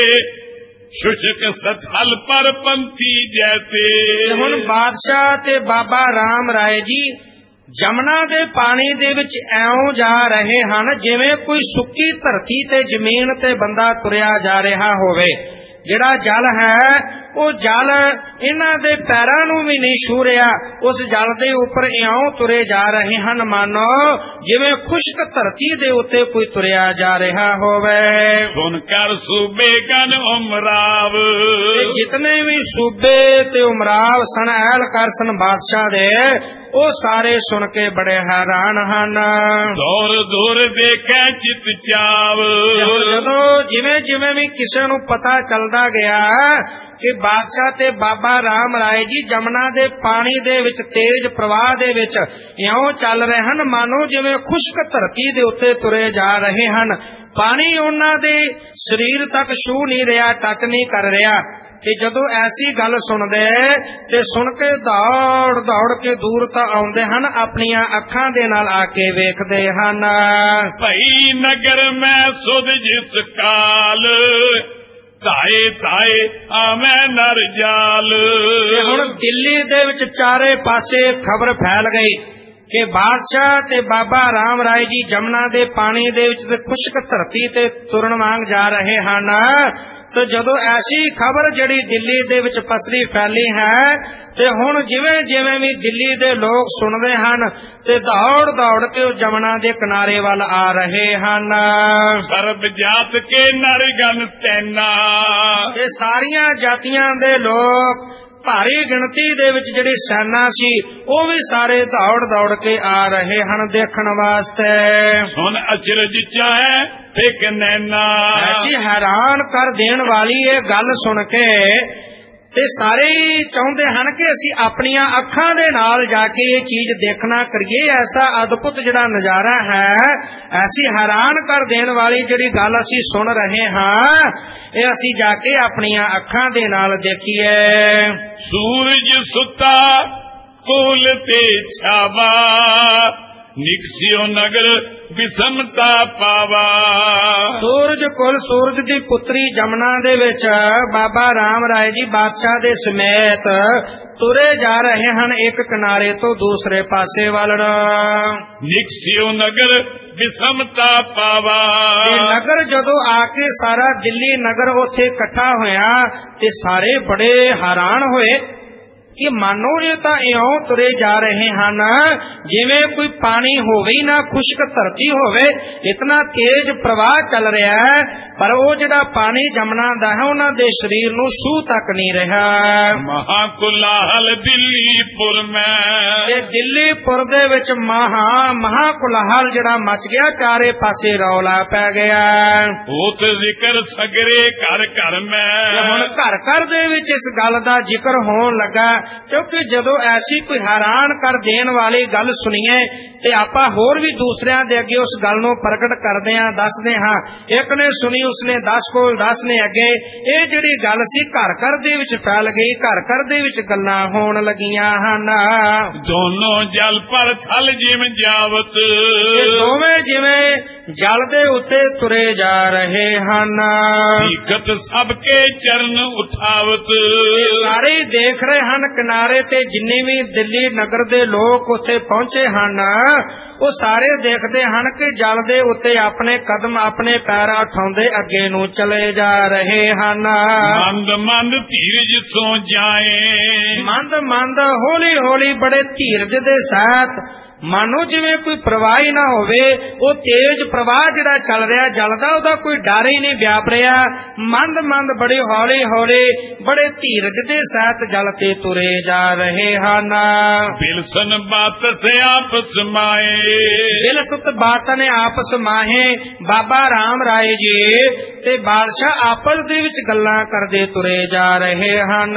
ਸ਼ੁਸ਼ਕ ਸਥਲ ਪਰ ਪੰਥੀ ਜੈਸੇ। ਹੁਣ ਬਾਦਸ਼ਾਹ ਤੇ ਬਾਬਾ ਰਾਮ ਰਾਏ ਜੀ ਜਮਨਾ ਦੇ ਪਾਣੀ ਦੇ ਵਿੱਚ ਐਉਂ ਜਾ ਰਹੇ ਹਨ ਜਿਵੇਂ ਕੋਈ ਸੁੱਕੀ ਧਰਤੀ ਤੇ ਜ਼ਮੀਨ ਤੇ ਬੰਦਾ ਤੁਰਿਆ ਜਾ ਰਿਹਾ ਹੋਵੇ। ਜਿਹੜਾ ਜਲ ਹੈ ਉਹ ਜਲ ਇਹਨਾਂ ਦੇ ਪੈਰਾਂ ਨੂੰ ਵੀ ਨਹੀਂ ਛੂ ਰਿਹਾ, ਉਸ ਜਲ ਦੇ ਉੱਪਰ ਇਉਂ ਤੁਰੇ ਜਾ ਰਹੇ ਹਨ ਮਾਨੋ ਜਿਵੇਂ ਖੁਸ਼ਕ ਧਰਤੀ ਦੇ ਉੱਤੇ ਕੋਈ ਤੁਰਿਆ ਜਾ ਰਿਹਾ ਹੋਵੇ। ਸੁਣ ਕਰ ਸੂਬੇ ਗਨ ਉਮਰਾਵ, ਜਿਤਨੇ ਵੀ ਸੂਬੇ ਤੇ ਉਮਰਾਵ ਸਨ, ਐਲਕਾਰ ਸਨ ਬਾਦਸ਼ਾਹ ਦੇ, ਉਹ ਸਾਰੇ ਸੁਣ ਕੇ ਬੜੇ ਹੈਰਾਨ ਹਨ। ਦੌਰ ਦੂਰ ਦੇਖੈ ਚਿਤ ਚਾਵ, ਜਦੋਂ ਜਿਵੇਂ ਜਿਵੇਂ ਵੀ ਕਿਸੇ ਨੂੰ ਪਤਾ ਚੱਲਦਾ ਗਿਆ ਕਿ ਬਾਦਸ਼ਾਹ ਤੇ ਬਾਬਾ ਰਾਮ ਰਾਏ ਜੀ ਜਮਨਾ ਦੇ ਪਾਣੀ ਦੇ ਵਿੱਚ ਤੇਜ਼ ਪ੍ਰਵਾਹ ਦੇ ਵਿੱਚ ਇਉਂ ਚੱਲ ਰਹੇ ਹਨ ਮਾਨੋ ਜਿਵੇਂ ਖੁਸ਼ਕ ਧਰਤੀ ਦੇ ਉੱਤੇ ਤੁਰੇ ਜਾ ਰਹੇ ਹਨ। ਪਾਣੀ ਉਹਨਾਂ ਦੇ ਸਰੀਰ ਤੱਕ ਛੂ ਨਹੀਂ ਰਿਹਾ, ਟੱਚ ਨਹੀਂ ਕਰ ਰਿਹਾ। ਤੇ ਜਦੋਂ ਐਸੀ ਗੱਲ ਸੁਣਦੇ ਤੇ ਸੁਣ ਕੇ ਦੌੜ ਦੌੜ ਕੇ ਦੂਰ ਤਾਂ ਆਉਂਦੇ ਹਨ, ਆਪਣੀਆਂ ਅੱਖਾਂ ਦੇ ਨਾਲ ਆ ਕੇ ਵੇਖਦੇ ਹਨ। ਭਈ ਨਗਰ ਮੈਂ ਸੁਧ ਜਿਸ ਕਾਲ, ਧਾਏ ਧਾਏ ਆਵੇਂ ਨਰ ਜਾਲ। ਹੁਣ ਦਿੱਲੀ ਦੇ ਵਿੱਚ ਚਾਰੇ ਪਾਸੇ ਖਬਰ ਫੈਲ ਗਈ ਕਿ ਬਾਦਸ਼ਾਹ ਤੇ ਬਾਬਾ ਰਾਮ ਰਾਏ ਜੀ ਜਮਨਾ ਦੇ ਪਾਣੀ ਦੇ ਵਿੱਚ ਤੇ ਖੁਸ਼ਕ ਧਰਤੀ ਤੇ ਤੁਰਨ ਵਾਂਗ ਜਾ ਰਹੇ ਹਨ। ਤੇ ਜਦੋਂ ਐਸੀ ਖਬਰ ਜਿਹੜੀ ਦਿੱਲੀ ਦੇ ਵਿੱਚ ਪਸਰੀ ਫੈਲੀ ਹੈ ਤੇ ਹੁਣ ਜਿਵੇਂ ਜਿਵੇਂ ਵੀ ਦਿੱਲੀ ਦੇ ਲੋਕ ਸੁਣਦੇ ਹਨ ਤੇ ਦੌੜ ਦੌੜ ਕੇ ਉਹ ਜਮਨਾ ਦੇ ਕਿਨਾਰੇ ਵੱਲ ਆ ਰਹੇ ਹਨ। ਸਰਬ ਜਾਤ ਕੇ ਨਰਗਨ ਤੈਨਾ, ਇਹ ਸਾਰੀਆਂ ਜਾਤੀਆਂ ਦੇ ਲੋਕ ਭਾਰੀ ਗਿਣਤੀ ਦੇ ਵਿੱਚ ਜਿਹੜੀ ਸੈਨਾ ਸੀ ਉਹ ਵੀ ਸਾਰੇ ਦੌੜ ਦੌੜ ਕੇ ਆ ਰਹੇ ਹਨ ਦੇਖਣ ਵਾਸਤੇ। ਹੁਣ ਅਚਰਜ ਚਾਹੇ ਫਿਕ ਨੈਣਾ, ਐਸੀ ਹੈਰਾਨ ਕਰ ਦੇਣ ਵਾਲੀ ਇਹ ਗੱਲ ਸੁਣ ਕੇ ਤੇ ਸਾਰੇ ਹੀ ਚਾਹੁੰਦੇ ਹਨ ਕਿ ਅਸੀਂ ਆਪਣੀਆਂ ਅੱਖਾਂ ਦੇ ਨਾਲ ਜਾ ਕੇ ਇਹ ਚੀਜ਼ ਦੇਖਣਾ ਕਰੀਏ। ਐਸਾ ਅਦਭੁਤ ਜਿਹੜਾ ਨਜ਼ਾਰਾ ਹੈ, ਐਸੀ ਹੈਰਾਨ ਕਰ ਦੇਣ ਵਾਲੀ ਜਿਹੜੀ ਗੱਲ ਅਸੀਂ ਸੁਣ ਰਹੇ ਹਾਂ, ਇਹ ਅਸੀਂ ਜਾ ਕੇ ਆਪਣੀਆਂ ਅੱਖਾਂ ਦੇ ਨਾਲ ਦੇਖੀਏ। ਸੂਰਜ ਸੁੱਤਾ ਕੋਲ ਤੇ ਛਾਵਾ, ਨਿਕਸਿਓ ਨਗਰ ਬਿਸਮਤਾ ਪਾਵਾ। ਸੂਰਜ ਕੁਲ ਸੂਰਜ ਦੀ ਪੁੱਤਰੀ ਜਮਨਾ ਦੇ ਵਿੱਚ ਬਾਬਾ ਰਾਮ ਰਾਏ ਜੀ ਬਾਦਸ਼ਾਹ ਦੇ ਸਮੇਤ ਤੁਰੇ ਜਾ ਰਹੇ ਹਨ ਇੱਕ ਕਿਨਾਰੇ ਤੋਂ ਦੂਸਰੇ ਪਾਸੇ ਵੱਲ। ਨਿਕਸਿਓ ਨਗਰ ਬਿਸਮਤਾ ਪਾਵਾ, ਇਹ ਨਗਰ ਜਦੋਂ ਆ ਕੇ ਸਾਰਾ ਦਿੱਲੀ ਨਗਰ ਉੱਥੇ ਇਕੱਠਾ ਹੋਇਆ ਤੇ ਸਾਰੇ ਬੜੇ ਹੈਰਾਨ ਹੋਏ ਕਿ ਮਾਨੋ ਇਹ ਤਾਂ ਇਉਂ ਤੁਰੇ ਜਾ ਰਹੇ ਹਨ ਜਿਵੇਂ ਕੋਈ ਪਾਣੀ ਹੋਵੇ ਹੀ ਨਾ, ਖੁਸ਼ਕ ਧਰਤੀ ਹੋਵੇ, ਇਤਨਾ ਤੇਜ਼ ਪ੍ਰਵਾਹ ਚੱਲ ਰਿਹਾ ਹੈ। ਪਰ ਉਹ ਜਿਹੜਾ ਪਾਣੀ ਜਮਨਾ ਦਾ ਹੈ ਉਹਨਾਂ ਦੇ ਸਰੀਰ ਨੂੰ ਛੂਹ ਤੱਕ ਨਹੀਂ ਰਿਹਾ। ਮਹਾਕੁਲਾਹਲ ਦਿੱਲੀਪੁਰ ਮੈਂ, ਤੇ ਦਿੱਲੀਪੁਰ ਦੇ ਵਿੱਚ ਮਹਾ ਮਹਾਕੁਲਾਹਲ ਜਿਹੜਾ ਮਚ ਗਿਆ, ਚਾਰੇ ਪਾਸੇ ਰੌਲਾ ਪੈ ਗਿਆ। ਹੋਤ ਜ਼ਿਕਰ ਸਗਰੇ ਘਰ ਘਰ ਮੈਂ, ਹੁਣ ਘਰ ਘਰ ਦੇ ਵਿੱਚ ਇਸ ਗੱਲ ਦਾ ਜ਼ਿਕਰ ਹੋਣ ਲੱਗਾ, ਕਿਉਂਕਿ ਜਦੋਂ ਐਸੀ ਕੋਈ ਹੈਰਾਨ ਕਰ ਦੇਣ ਵਾਲੀ ਗੱਲ ਸੁਣੀਏ ਤੇ ਆਪਾਂ ਹੋਰ ਵੀ ਦੂਸਰਿਆਂ ਦੇ ਅੱਗੇ ਉਸ ਗੱਲ ਨੂੰ ਪ੍ਰਗਟ ਕਰਦੇ ਹਾਂ, ਦੱਸਦੇ ਹਾਂ। ਇੱਕ ਨੇ ਸੁਣੀ, ਉਸਨੇ ਦਸ ਕੋਲ, ਦਸ ਨੇ ਅੱਗੇ। ਇਹ ਜਿਹੜੀ ਗੱਲ ਸੀ ਘਰ ਘਰ ਦੇ ਵਿੱਚ ਫੈਲ ਗਈ, ਘਰ ਘਰ ਦੇ ਵਿੱਚ ਗੱਲਾਂ ਹੋਣ ਲੱਗੀਆਂ ਹਨ। ਦੋਨੋਂ ਜਲ ਪਰ ਥਲ ਜਿਵੇਂ ਜਾਵਤ, ਦੋਵੇਂ ਜਿਵੇਂ ਜਲ ਦੇ ਉੱਤੇ ਤੁਰੇ ਜਾ ਰਹੇ ਹਨ। ਹਕੀਕਤ ਸਭ ਕੇ ਚਰਨ ਉਠਾਵਤ, ਸਾਰੇ ਦੇਖ ਰਹੇ ਹਨ ਕਿਨਾਰੇ ਤੇ, ਜਿੰਨੇ ਵੀ ਦਿੱਲੀ ਨਗਰ ਦੇ ਲੋਕ ਉੱਥੇ ਪਹੁੰਚੇ ਹਨ, ਉਹ ਸਾਰੇ ਦੇਖਦੇ ਹਨ ਕਿ ਜਲ ਦੇ ਉੱਤੇ ਆਪਣੇ ਕਦਮ, ਆਪਣੇ ਪੈਰ ਉਠਾਉਂਦੇ ਅੱਗੇ ਨੂੰ ਚਲੇ ਜਾ ਰਹੇ ਹਨ। ਮੰਦ ਮੰਦ ਧੀਰਜ ਸੋ ਜਾਏ, ਮੰਦ ਮੰਦ ਹੌਲੀ ਹੌਲੀ ਬੜੇ ਧੀਰਜ ਦੇ ਸਾਥ, ਮਾਨੋ ਜਿਵੇਂ ਕੋਈ ਪ੍ਰਵਾਹ ਹੀ ਨਾ ਹੋਵੇ। ਉਹ ਤੇਜ਼ ਪ੍ਰਵਾਹ ਜਿਹੜਾ ਚੱਲ ਰਿਹਾ ਜਲ ਦਾ, ਉਹਦਾ ਕੋਈ ਡਰ ਹੀ ਨਹੀਂ ਵਿਆਪ ਰਿਹਾ। ਮੰਦ ਮੰਦ ਬੜੇ ਹੌਲੀ ਹੌਲੀ ਬੜੇ ਧੀਰਜ ਦੇ ਸਾਥ ਜਲ ਤੇ ਤੁਰੇ ਜਾ ਰਹੇ ਹਨ। ਬਿਲਸਨ ਬਾਤ ਸੇ ਆਪਸ ਮਾਏ, ਬਿਲਸਤ ਬਾਤ ਨੇ ਆਪਸ ਮਾਹੇ। ਬਾਬਾ ਰਾਮ ਰਾਏ ਜੀ ਤੇ ਬਾਦਸ਼ਾਹ ਆਪਸ ਦੇ ਵਿੱਚ ਗੱਲਾਂ ਕਰਦੇ ਤੁਰੇ ਜਾ ਰਹੇ ਹਨ।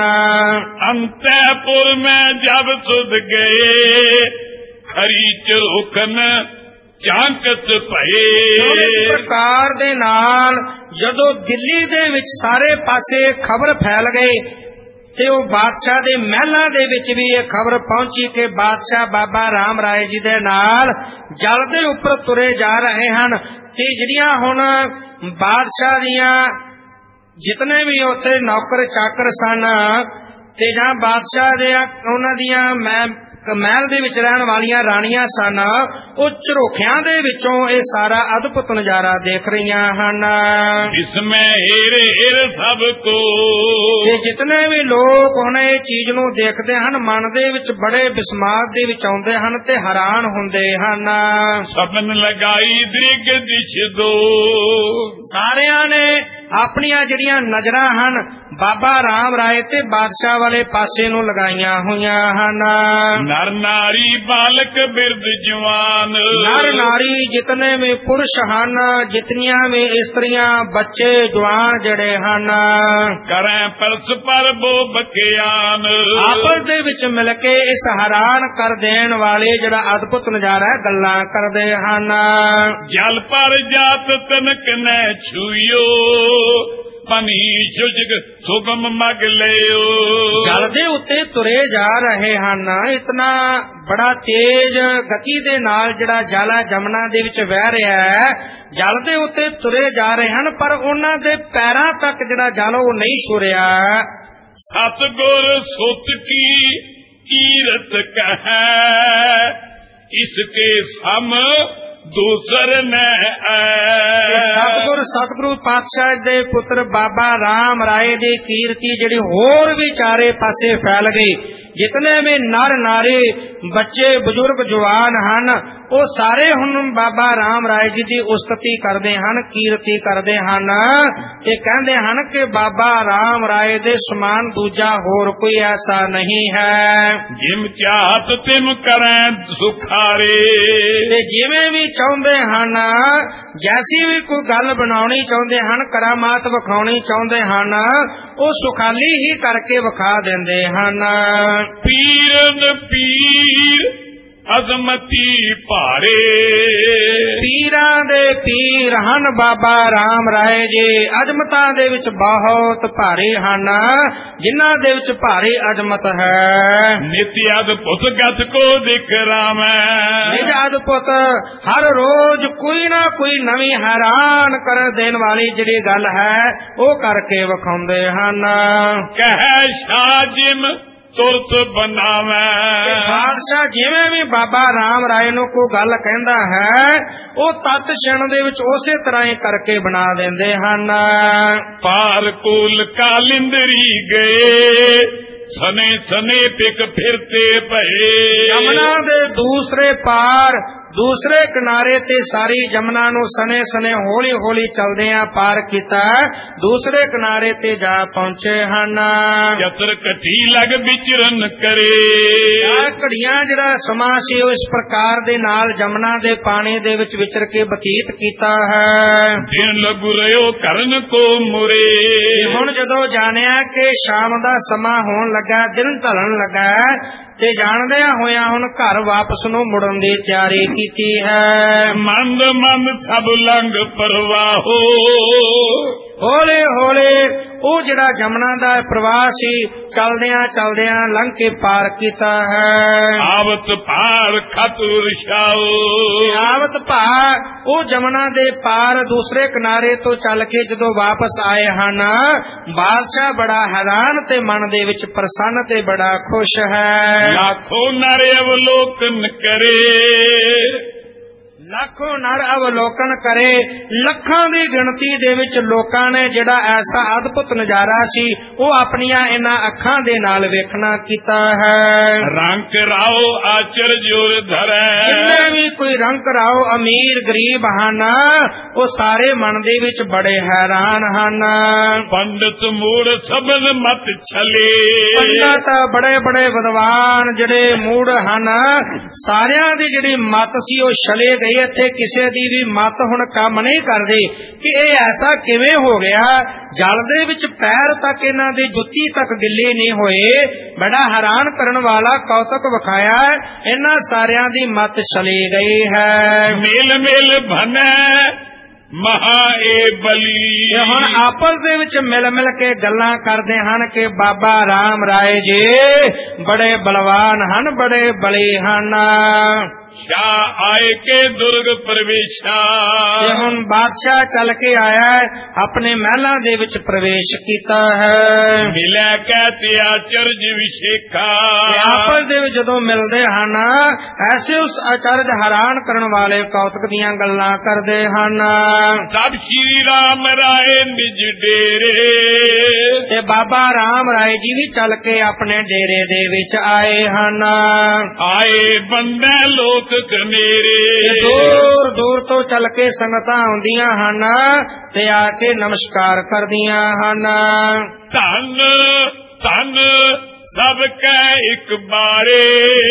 ਅੰਤੈਪੁਰ ਮੈਂ ਜਬ ਸੁਧ ਗਏ, ਖਰੀ ਚਰੋਕਨ ਚਾਂਕਤ ਭਏ। ਇਸ ਪ੍ਰਕਾਰ ਦੇ ਨਾਲ ਜਦੋਂ ਦਿੱਲੀ ਦੇ ਵਿੱਚ ਸਾਰੇ ਪਾਸੇ ਖਬਰ ਫੈਲ ਗਈ ਤੇ ਉਹ ਬਾਦਸ਼ਾਹ ਦੇ ਮਹਿਲਾਂ ਦੇ ਵਿੱਚ ਵੀ ਇਹ ਖਬਰ ਪਹੁੰਚੀ ਕਿ ਬਾਦਸ਼ਾਹ ਬਾਬਾ ਰਾਮ ਰਾਏ ਜੀ ਦੇ ਨਾਲ ਜਲ ਦੇ ਉੱਪਰ ਤੁਰੇ ਜਾ ਰਹੇ ਹਨ। ਤੇ ਜਿਹੜੀਆਂ ਹੁਣ ਬਾਦਸ਼ਾਹ ਦੀਆਂ ਜਿਤਨੇ ਵੀ ਉੱਥੇ ਨੌਕਰ ਚਾਕਰ ਸਨ ਤੇ ਜਾਂ ਬਾਦਸ਼ਾਹ ਦੇ ਉਹਨਾਂ ਦੀਆਂ ਮੈਂ ਮਹਿਲ ਦੇ ਵਿੱਚ ਰਹਿਣ ਵਾਲੀਆਂ ਰਾਣੀਆਂ ਸਨ, ਉਹ ਝਰੋਖਿਆਂ ਦੇ ਵਿੱਚੋਂ ਇਹ ਸਾਰਾ ਅਦਭੁਤ ਨਜ਼ਾਰਾ ਦੇਖ ਰਹੀਆਂ ਹਨ। ਇਸਮੇ ਹੀਰ ਹੀਰ ਸਭ ਕੋ, ਤੇ ਜਿਤਨੇ ਵੀ ਲੋਕ ਹੁਣ ਇਹ ਚੀਜ਼ ਨੂੰ ਦੇਖਦੇ ਹਨ, ਮਨ ਦੇ ਵਿੱਚ ਬੜੇ ਬਿਸਮਾਤ ਦੇ ਵਿੱਚ ਆਉਂਦੇ ਹਨ ਤੇ ਹੈਰਾਨ ਹੁੰਦੇ ਹਨ। ਸਭਨ ਲਗਾਈ ਦ੍ਰਿਗ ਦਿਸ਼ ਦੋ, ਸਾਰਿਆਂ ਨੇ ਆਪਣੀਆਂ ਜਿਹੜੀਆਂ ਨਜ਼ਰਾਂ ਹਨ ਬਾਬਾ ਰਾਮ ਰਾਏ ਤੇ ਬਾਦਸ਼ਾਹ ਵਾਲੇ ਪਾਸੇ ਨੂੰ ਲਗਾਈਆਂ ਹੋਈਆਂ ਹਨ। ਨਰ ਨਾਰੀ ਬਾਲਕ ਬਿਰਧ ਜਵਾਨ, ਨਰ ਨਾਰੀ ਜਿਤਨੇ ਵੀ ਪੁਰਸ਼ ਹਨ, ਜਿਤਨੀਆਂ ਵੀ ਇਸਤਰੀਆਂ, ਬੱਚੇ ਜਵਾਨ ਜਿਹੜੇ ਹਨ, ਕਰੇ ਪਰਸਪਰ ਬੋ ਬਖਿਆਨ, ਆਪਸ ਦੇ ਵਿੱਚ ਮਿਲ ਕੇ ਇਸ ਹੈਰਾਨ ਕਰ ਦੇਣ ਵਾਲੇ ਜਿਹੜਾ ਅਦਭੁਤ ਨਜ਼ਾਰਾ ਗੱਲਾਂ ਕਰਦੇ ਹਨ। ਜਲ ਪਰ ਜਾਤ ਤਨਕ ਨੈ ਛੂਇਓ, ਪਨੀ ਸ਼ੁਜਗ ਸੁਗਮ ਮਗ ਲਿਓ। ਜਲ ਦੇ ਉੱਤੇ ਤੁਰੇ ਜਾ ਰਹੇ ਹਨ, ਇਤਨਾ ਬੜਾ ਤੇਜ਼ ਗਤੀ ਦੇ ਨਾਲ ਜਿਹੜਾ ਜਲ ਹੈ ਜਮਨਾ ਦੇ ਵਿੱਚ ਵਹਿ ਰਿਹਾ ਹੈ। ਜਲ ਦੇ ਉੱਤੇ ਤੁਰੇ ਜਾ ਰਹੇ ਹਨ, ਪਰ ਉਹਨਾਂ ਦੇ ਪੈਰਾਂ ਤੱਕ ਜਿਹੜਾ ਜਲ ਉਹ ਨਹੀਂ ਛੁਰਿਆ। ਸਤਿਗੁਰ ਸੁਤ ਕੀ ਕੀਰਤ ਕਹੈ, ਇਸਕੇ ਸਮ ਦੂਸਰ ਨੇ। ਸਤਿਗੁਰ ਸਤਿਗੁਰੂ ਪਾਤਸ਼ਾਹ ਦੇ ਪੁੱਤਰ ਬਾਬਾ ਰਾਮ ਰਾਏ ਦੀ ਕੀਰਤੀ ਜਿਹੜੀ ਹੋਰ ਵੀ ਚਾਰੇ ਪਾਸੇ ਫੈਲ ਗਈ। ਜਿਤਨੇ ਵੀ ਨਰ ਨਾਰੀ, ਬੱਚੇ, ਬਜ਼ੁਰਗ, ਜਵਾਨ ਹਨ, ਉਹ ਸਾਰੇ ਹੁਣ ਬਾਬਾ ਰਾਮ ਰਾਏ ਜੀ ਦੀ ਉਸਤਤੀ ਕਰਦੇ ਹਨ, ਕੀਰਤੀ ਕਰਦੇ ਹਨ ਤੇ ਕਹਿੰਦੇ ਹਨ ਕਿ ਬਾਬਾ ਰਾਮ ਰਾਏ ਦੇ ਸਮਾਨ ਦੂਜਾ ਹੋਰ ਕੋਈ ਐਸਾ ਨਹੀਂ ਹੈ। ਜਿਮ ਚਾਹਤ ਤਿਮ ਕਰੈ ਸੁਖਾਰੇ, ਤੇ ਜਿਵੇਂ ਵੀ ਚਾਹੁੰਦੇ ਹਨ, ਜੈਸੀ ਵੀ ਕੋਈ ਗੱਲ ਬਣਾਉਣੀ ਚਾਹੁੰਦੇ ਹਨ, ਕਰਾਮਾਤ ਵਿਖਾਉਣੀ ਚਾਹੁੰਦੇ ਹਨ, ਉਹ ਸੁਖਾਲੀ ਹੀ ਕਰਕੇ ਵਿਖਾ ਦਿੰਦੇ ਹਨ। ਪੀਰਨ ਪੀਰ ਅਜ਼ਮਤੀ ਭਾਰੇ, ਪੀਰਾਂ ਦੇ ਪੀਰ ਹਨ ਬਾਬਾ ਰਾਮ ਰਾਏ ਜੀ, ਅਜ਼ਮਤਾਂ ਦੇ ਵਿੱਚ ਬਹੁਤ ਭਾਰੇ ਹਨ, ਜਿਨ੍ਹਾਂ ਦੇ ਵਿੱਚ ਭਾਰੀ ਅਜ਼ਮਤ ਹੈ। ਨਿਤ ਅਦਭੁਤ ਗਤ ਕੋ ਦਿਖ ਰਾਮੈ, ਨਿਜ ਅਦਭੁਤ ਹਰ ਰੋਜ਼ ਕੋਈ ਨਾ ਕੋਈ ਨਵੀਂ ਹੈਰਾਨ ਕਰ ਦੇਣ ਵਾਲੀ ਜਿਹੜੀ ਗੱਲ ਹੈ ਉਹ ਕਰਕੇ ਵਿਖਾਉਂਦੇ ਹਨ। ਕਹਿ ਸ਼ਾਹ ਜਿਮ ਤੁਰਤ ਬਣਾਵੈ, ਬਾਦਸ਼ਾਹ ਜਿਵੇਂ ਵੀ ਬਾਬਾ ਰਾਮ ਰਾਏ ਨੂੰ ਕੋਈ ਗੱਲ ਕਹਿੰਦਾ ਹੈ ਉਹ ਤਤ ਛਣ ਦੇ ਵਿੱਚ ਉਸੇ ਤਰ੍ਹਾਂ ਹੀ ਕਰਕੇ ਬਣਾ ਦਿੰਦੇ ਹਨ। ਪਾਰ ਕੂਲ ਕਾਲਿੰਦਰੀ ਗਏ, ਸਨੇ ਸਨੇ ਪਿਕ ਫਿਰਤੇ ਭਏ, ਜਮਨਾ ਦੇ ਦੂਸਰੇ ਪਾਰ ਦੂਸਰੇ ਕਿਨਾਰੇ ਤੇ ਸਾਰੀ ਜਮਨਾ ਨੂੰ ਸਨੇ ਸਨੇ ਹੌਲੀ ਹੌਲੀ ਚਲਦਿਆਂ ਪਾਰ ਕੀਤਾ, ਦੂਸਰੇ ਕਿਨਾਰੇ ਤੇ ਜਾ ਪਹੁੰਚੇ ਹਨ। ਯਤਰ ਘਟੀ ਲਗ ਵਿਚਰਨ ਕਰੇ। ਆ ਘੜੀਆਂ ਜਿਹੜਾ ਸਮਾਂ ਸੀ ਉਹ ਇਸ ਪ੍ਰਕਾਰ ਦੇ ਨਾਲ ਜਮਨਾ ਦੇ ਪਾਣੀ ਦੇ ਵਿੱਚ ਵਿਚਰ ਕੇ ਬਤੀਤ ਕੀਤਾ ਹੈ। ਦਿਨ ਲਗੂ ਰਿਓ ਕਰਨ ਕੋ ਮੁਰੇ। ਹੁਣ ਜਦੋਂ ਜਾਣਿਆ ਕਿ ਸ਼ਾਮ ਦਾ ਸਮਾਂ ਹੋਣ ਲੱਗਾ, ਦਿਨ ਢਲਣ ਲੱਗਾ, ਤੇ ਜਾਣਦਿਆਂ ਹੋਇਆਂ ਹੁਣ ਘਰ ਵਾਪਸ ਨੂੰ ਮੁੜਨ ਦੀ ਤਿਆਰੀ ਕੀਤੀ ਹੈ। ਮੰਦ ਮੰਦ ਸਭ ਲੰਘ ਪਰਵਾਹੋ। ਹੌਲੇ ਹੌਲੇ ਉਹ ਜਿਹੜਾ ਜਮਨਾ ਦਾ ਪ੍ਰਵਾਹ ਸੀ ਚਲਦਿਆਂ ਚਲਦਿਆਂ ਲੰਘ ਕੇ ਪਾਰ ਕੀਤਾ ਹੈ। ਆਵਤ ਪਾਰ ਖਤੁਰ ਛਾਓ। ਆਵਤ ਭਾਰ ਉਹ ਜਮਨਾ ਦੇ ਪਾਰ ਦੂਸਰੇ ਕਿਨਾਰੇ ਤੋਂ ਚੱਲ ਕੇ ਜਦੋਂ ਵਾਪਸ ਆਏ ਹਨ, ਬਾਦਸ਼ਾਹ ਬੜਾ ਹੈਰਾਨ ਤੇ ਮਨ ਦੇ ਵਿੱਚ ਪ੍ਰਸੰਨ ਤੇ ਬੜਾ ਖੁਸ਼ ਹੈ। ਲੱਖੋਂ ਨਰ ਅਵਲੋਕਨ ਕਰੇ। ਲੱਖੋਂ ਨਰ ਅਵਲੋਕਨ ਕਰੇ। ਲੱਖਾਂ ਦੀ ਗਿਣਤੀ ਦੇ ਵਿੱਚ ਲੋਕਾਂ ਨੇ ਜਿਹੜਾ ਐਸਾ ਅਦਭੁਤ ਨਜ਼ਾਰਾ ਸੀ ਉਹ ਆਪਣੀਆਂ ਇਹਨਾਂ ਅੱਖਾਂ ਦੇ ਨਾਲ ਵੇਖਣਾ ਕੀਤਾ ਹੈ। ਰੰਗ ਰਾਓ ਆਚਰ ਜੋਰ ਧਰੈ। ਜਿੰਨੇ ਵੀ ਕੋਈ ਰੰਗ ਰਾਓ ਅਮੀਰ ਗਰੀਬ ਹਨ ਉਹ ਸਾਰੇ ਮਨ ਦੇ ਵਿੱਚ ਬੜੇ ਹੈਰਾਨ ਹਨ। ਪੰਡਤ ਮੂੜ ਸਬਦ ਮਤ ਛਲੇ। ਪੰਡਤ ਬੜੇ ਬੜੇ ਵਿਦਵਾਨ ਜਿਹੜੇ ਮੂੜ ਹਨ ਸਾਰਿਆਂ ਦੀ ਜਿਹੜੀ ਮਤ ਸੀ ਉਹ ਛਲੇ ਗਈ। ਇੱਥੇ ਕਿਸੇ ਦੀ ਵੀ ਮਤ ਹੁਣ ਕੰਮ ਨਹੀਂ ਕਰਦੀ ਕਿ ਇਹ ਐਸਾ ਕਿਵੇਂ ਹੋ ਗਿਆ। ਜਲ ਦੇ ਵਿੱਚ ਪੈਰ ਤੱਕ ਇਹਨਾਂ ਦੀ ਜੁੱਤੀ ਤੱਕ ਗਿੱਲੇ ਨਹੀਂ ਹੋਏ। ਬੜਾ ਹੈਰਾਨ ਕਰਨ ਵਾਲਾ ਕੌਤਕ ਵਿਖਾਇਆ। ਇਹਨਾਂ ਸਾਰਿਆਂ ਦੀ ਮਤ ਚਲੀ ਗਈ ਹੈ। ਮੇਲ ਮੇਲ ਭਨੈ ਮਹਾ ਏ ਬਲੀ। ਹੁਣ ਆਪਸ ਦੇ ਵਿੱਚ ਮਿਲ ਮਿਲ ਕੇ ਗੱਲਾਂ ਕਰਦੇ ਹਨ ਕਿ ਬਾਬਾ ਰਾਮ ਰਾਏ ਜੀ ਬੜੇ ਬਲਵਾਨ ਹਨ, ਬੜੇ ਬਲੀ ਹਨ। ਸ਼ਾਹ ਆਏ ਕੇ ਦੁਰਗ ਪ੍ਰਵੇਸ਼ਾ। ਤੇ ਹੁਣ ਬਾਦਸ਼ਾਹ ਚੱਲ ਕੇ ਆਇਆ ਆਪਣੇ ਮਹਿਲਾਂ ਦੇ ਵਿੱਚ ਪ੍ਰਵੇਸ਼ ਕੀਤਾ ਹੈ। ਮਿਲਿਆ ਕਹਿ ਆਚਰਜ ਵਿਸ਼ੇਖਾ। ਆਪਸ ਦੇ ਵਿੱਚ ਜਦੋਂ ਮਿਲਦੇ ਹਨ ਐਸੇ ਉਸ ਅਚਰਜ ਹੈਰਾਨ ਕਰਨ ਵਾਲੇ ਕੌਤਕ ਦੀਆਂ ਗੱਲਾਂ ਕਰਦੇ ਹਨ। ਸਭ ਸ਼੍ਰੀ ਰਾਮ ਰਾਏ ਨਿਜ ਡੇਰੇ। ਤੇ ਬਾਬਾ ਰਾਮ ਰਾਏ ਜੀ ਵੀ ਚੱਲ ਕੇ ਆਪਣੇ ਡੇਰੇ ਦੇ ਵਿੱਚ ਆਏ ਹਨ। ਆਏ ਬੰਦੇ ਲੋਕ ਦੂਰ ਦੂਰ ਤੋਂ ਚੱਲ ਕੇ ਸੰਗਤਾਂ ਆਉਂਦੀਆਂ ਹਨ ਤੇ ਆ ਕੇ ਨਮਸਕਾਰ ਕਰਦੀਆਂ ਹਨ। ਧੰਨ ਧੰਨ ਸਭ ਕੈ ਇੱਕ ਬਾਰੇ।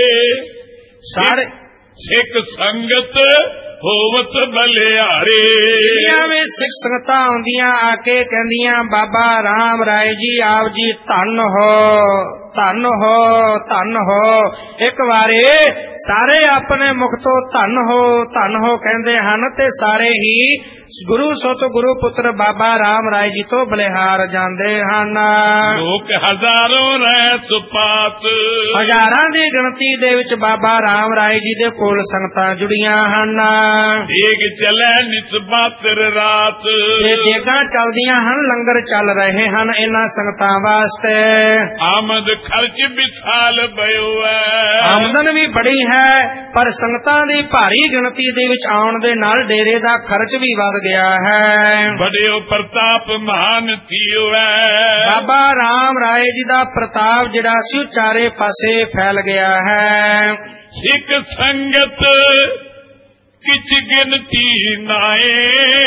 ਸਾਰੇ ਸਿੱਖ ਸੰਗਤ ਹੋਵਤ ਬਲਿਆਰੇ। ਵੀ ਸਿੱਖ ਸੰਗਤਾਂ ਆਉਂਦੀਆਂ ਆ ਕੇ ਕਹਿੰਦੀਆਂ ਬਾਬਾ ਰਾਮ ਰਾਏ ਜੀ ਆਪ ਜੀ ਧੰਨ ਹੋ, ਧੰਨ ਹੋ, ਧੰਨ ਹੋ। ਇੱਕ ਵਾਰੀ ਸਾਰੇ ਆਪਣੇ ਮੁਖ ਤੋਂ ਧੰਨ ਹੋ, ਧੰਨ ਹੋ ਕਹਿੰਦੇ ਹਨ ਤੇ ਸਾਰੇ ਹੀ ਗੁਰੂ ਸਤ ਗੁਰੂ ਪੁੱਤਰ ਬਾਬਾ ਰਾਮ ਰਾਏ ਜੀ ਤੋਂ ਬਲਿਹਾਰ ਜਾਂਦੇ ਹਨ। ਲੋਕ ਹਜ਼ਾਰਾਂ ਰਹਿ ਸੁਪਾਤ। ਹਜ਼ਾਰਾਂ ਦੀ ਗਿਣਤੀ ਦੇ ਵਿੱਚ ਬਾਬਾ ਰਾਮ ਰਾਏ ਜੀ ਦੇ ਕੋਲ ਸੰਗਤਾਂ ਜੁੜੀਆਂ ਹਨ। ਦੇਗ ਚਲੇ ਨਿਸਬਾਤਰ ਰਾਤ। ਇਹ ਦੇਗਾਂ ਚੱਲਦੀਆਂ ਹਨ, ਲੰਗਰ ਚੱਲ ਰਹੇ ਹਨ ਇਹਨਾਂ ਸੰਗਤਾਂ ਵਾਸਤੇ। ਆਮਦ ਖਰਚ ਵਿਸਾਲ ਬਇਓ ਹੈ। ਆਮਦਨ ਵੀ ਬੜੀ ਹੈ ਪਰ ਸੰਗਤਾਂ ਦੀ ਭਾਰੀ ਗਿਣਤੀ ਦੇ ਵਿੱਚ ਆਉਣ ਦੇ ਨਾਲ ਡੇਰੇ ਦਾ ਖਰਚ ਵੀ ਵਧ ਗਿਆ ਹੈ। ਬੜਿਓ ਪ੍ਰਤਾਪ ਮਹਾਨ ਥੀਓ ਹੈ। ਬਾਬਾ ਰਾਮ ਰਾਏ ਜੀ ਦਾ ਪ੍ਰਤਾਪ ਜਿਹੜਾ ਸੀ ਚਾਰੇ ਪਾਸੇ ਫੈਲ ਗਿਆ ਹੈ। ਸਿੱਖ ਸੰਗਤ ਕਿਛ ਗਿਣਤੀ ਨਾਏ।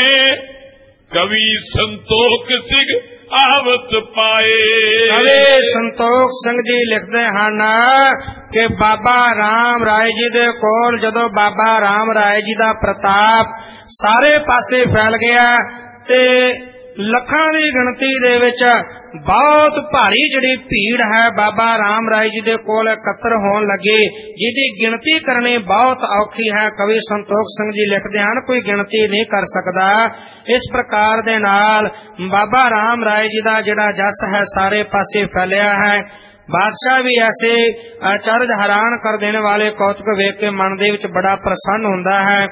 ਕਵੀ ਸੰਤੋਖ ਸਿੰਘ ਆਵਤ ਪਾਏ। ਕਵੀ ਸੰਤੋਖ ਸਿੰਘ ਜੀ ਲਿਖਦੇ ਹਨ ਕਿ ਬਾਬਾ ਰਾਮ ਰਾਏ ਜੀ ਦੇ ਕੋਲ ਜਦੋਂ ਬਾਬਾ ਰਾਮ ਰਾਏ ਜੀ ਦਾ ਪ੍ਰਤਾਪ ਸਾਰੇ ਪਾਸੇ ਫੈਲ ਗਿਆ ਤੇ ਲੱਖਾਂ ਦੀ ਗਿਣਤੀ ਦੇ ਵਿੱਚ ਬਹੁਤ ਭਾਰੀ ਜਿਹੜੀ ਭੀੜ ਹੈ ਬਾਬਾ ਰਾਮ ਰਾਏ ਜੀ ਦੇ ਕੋਲ ਇਕੱਤਰ ਹੋਣ ਲੱਗੀ, ਜਿਹਦੀ ਗਿਣਤੀ ਕਰਨੀ ਬਹੁਤ ਔਖੀ ਹੈ। ਕਵੀ ਸੰਤੋਖ ਸਿੰਘ ਜੀ ਲਿਖਦੇ ਹਨ ਕੋਈ ਗਿਣਤੀ ਨਹੀਂ ਕਰ ਸਕਦਾ। ਇਸ ਪ੍ਰਕਾਰ ਦੇ ਨਾਲ ਬਾਬਾ ਰਾਮ ਰਾਏ ਜੀ ਦਾ ਜਿਹੜਾ ਜਸ ਹੈ ਸਾਰੇ ਪਾਸੇ ਫੈਲਿਆ ਹੈ। ਬਾਦਸ਼ਾਹ ਵੀ ਐਸੇ ਅਚਰਜ ਹੈਰਾਨ ਕਰ ਦੇਣ ਵਾਲੇ ਕੌਤਕ ਵੇਖ ਕੇ ਮਨ ਦੇ ਵਿੱਚ ਬੜਾ ਪ੍ਰਸੰਨ ਹੁੰਦਾ ਹੈ।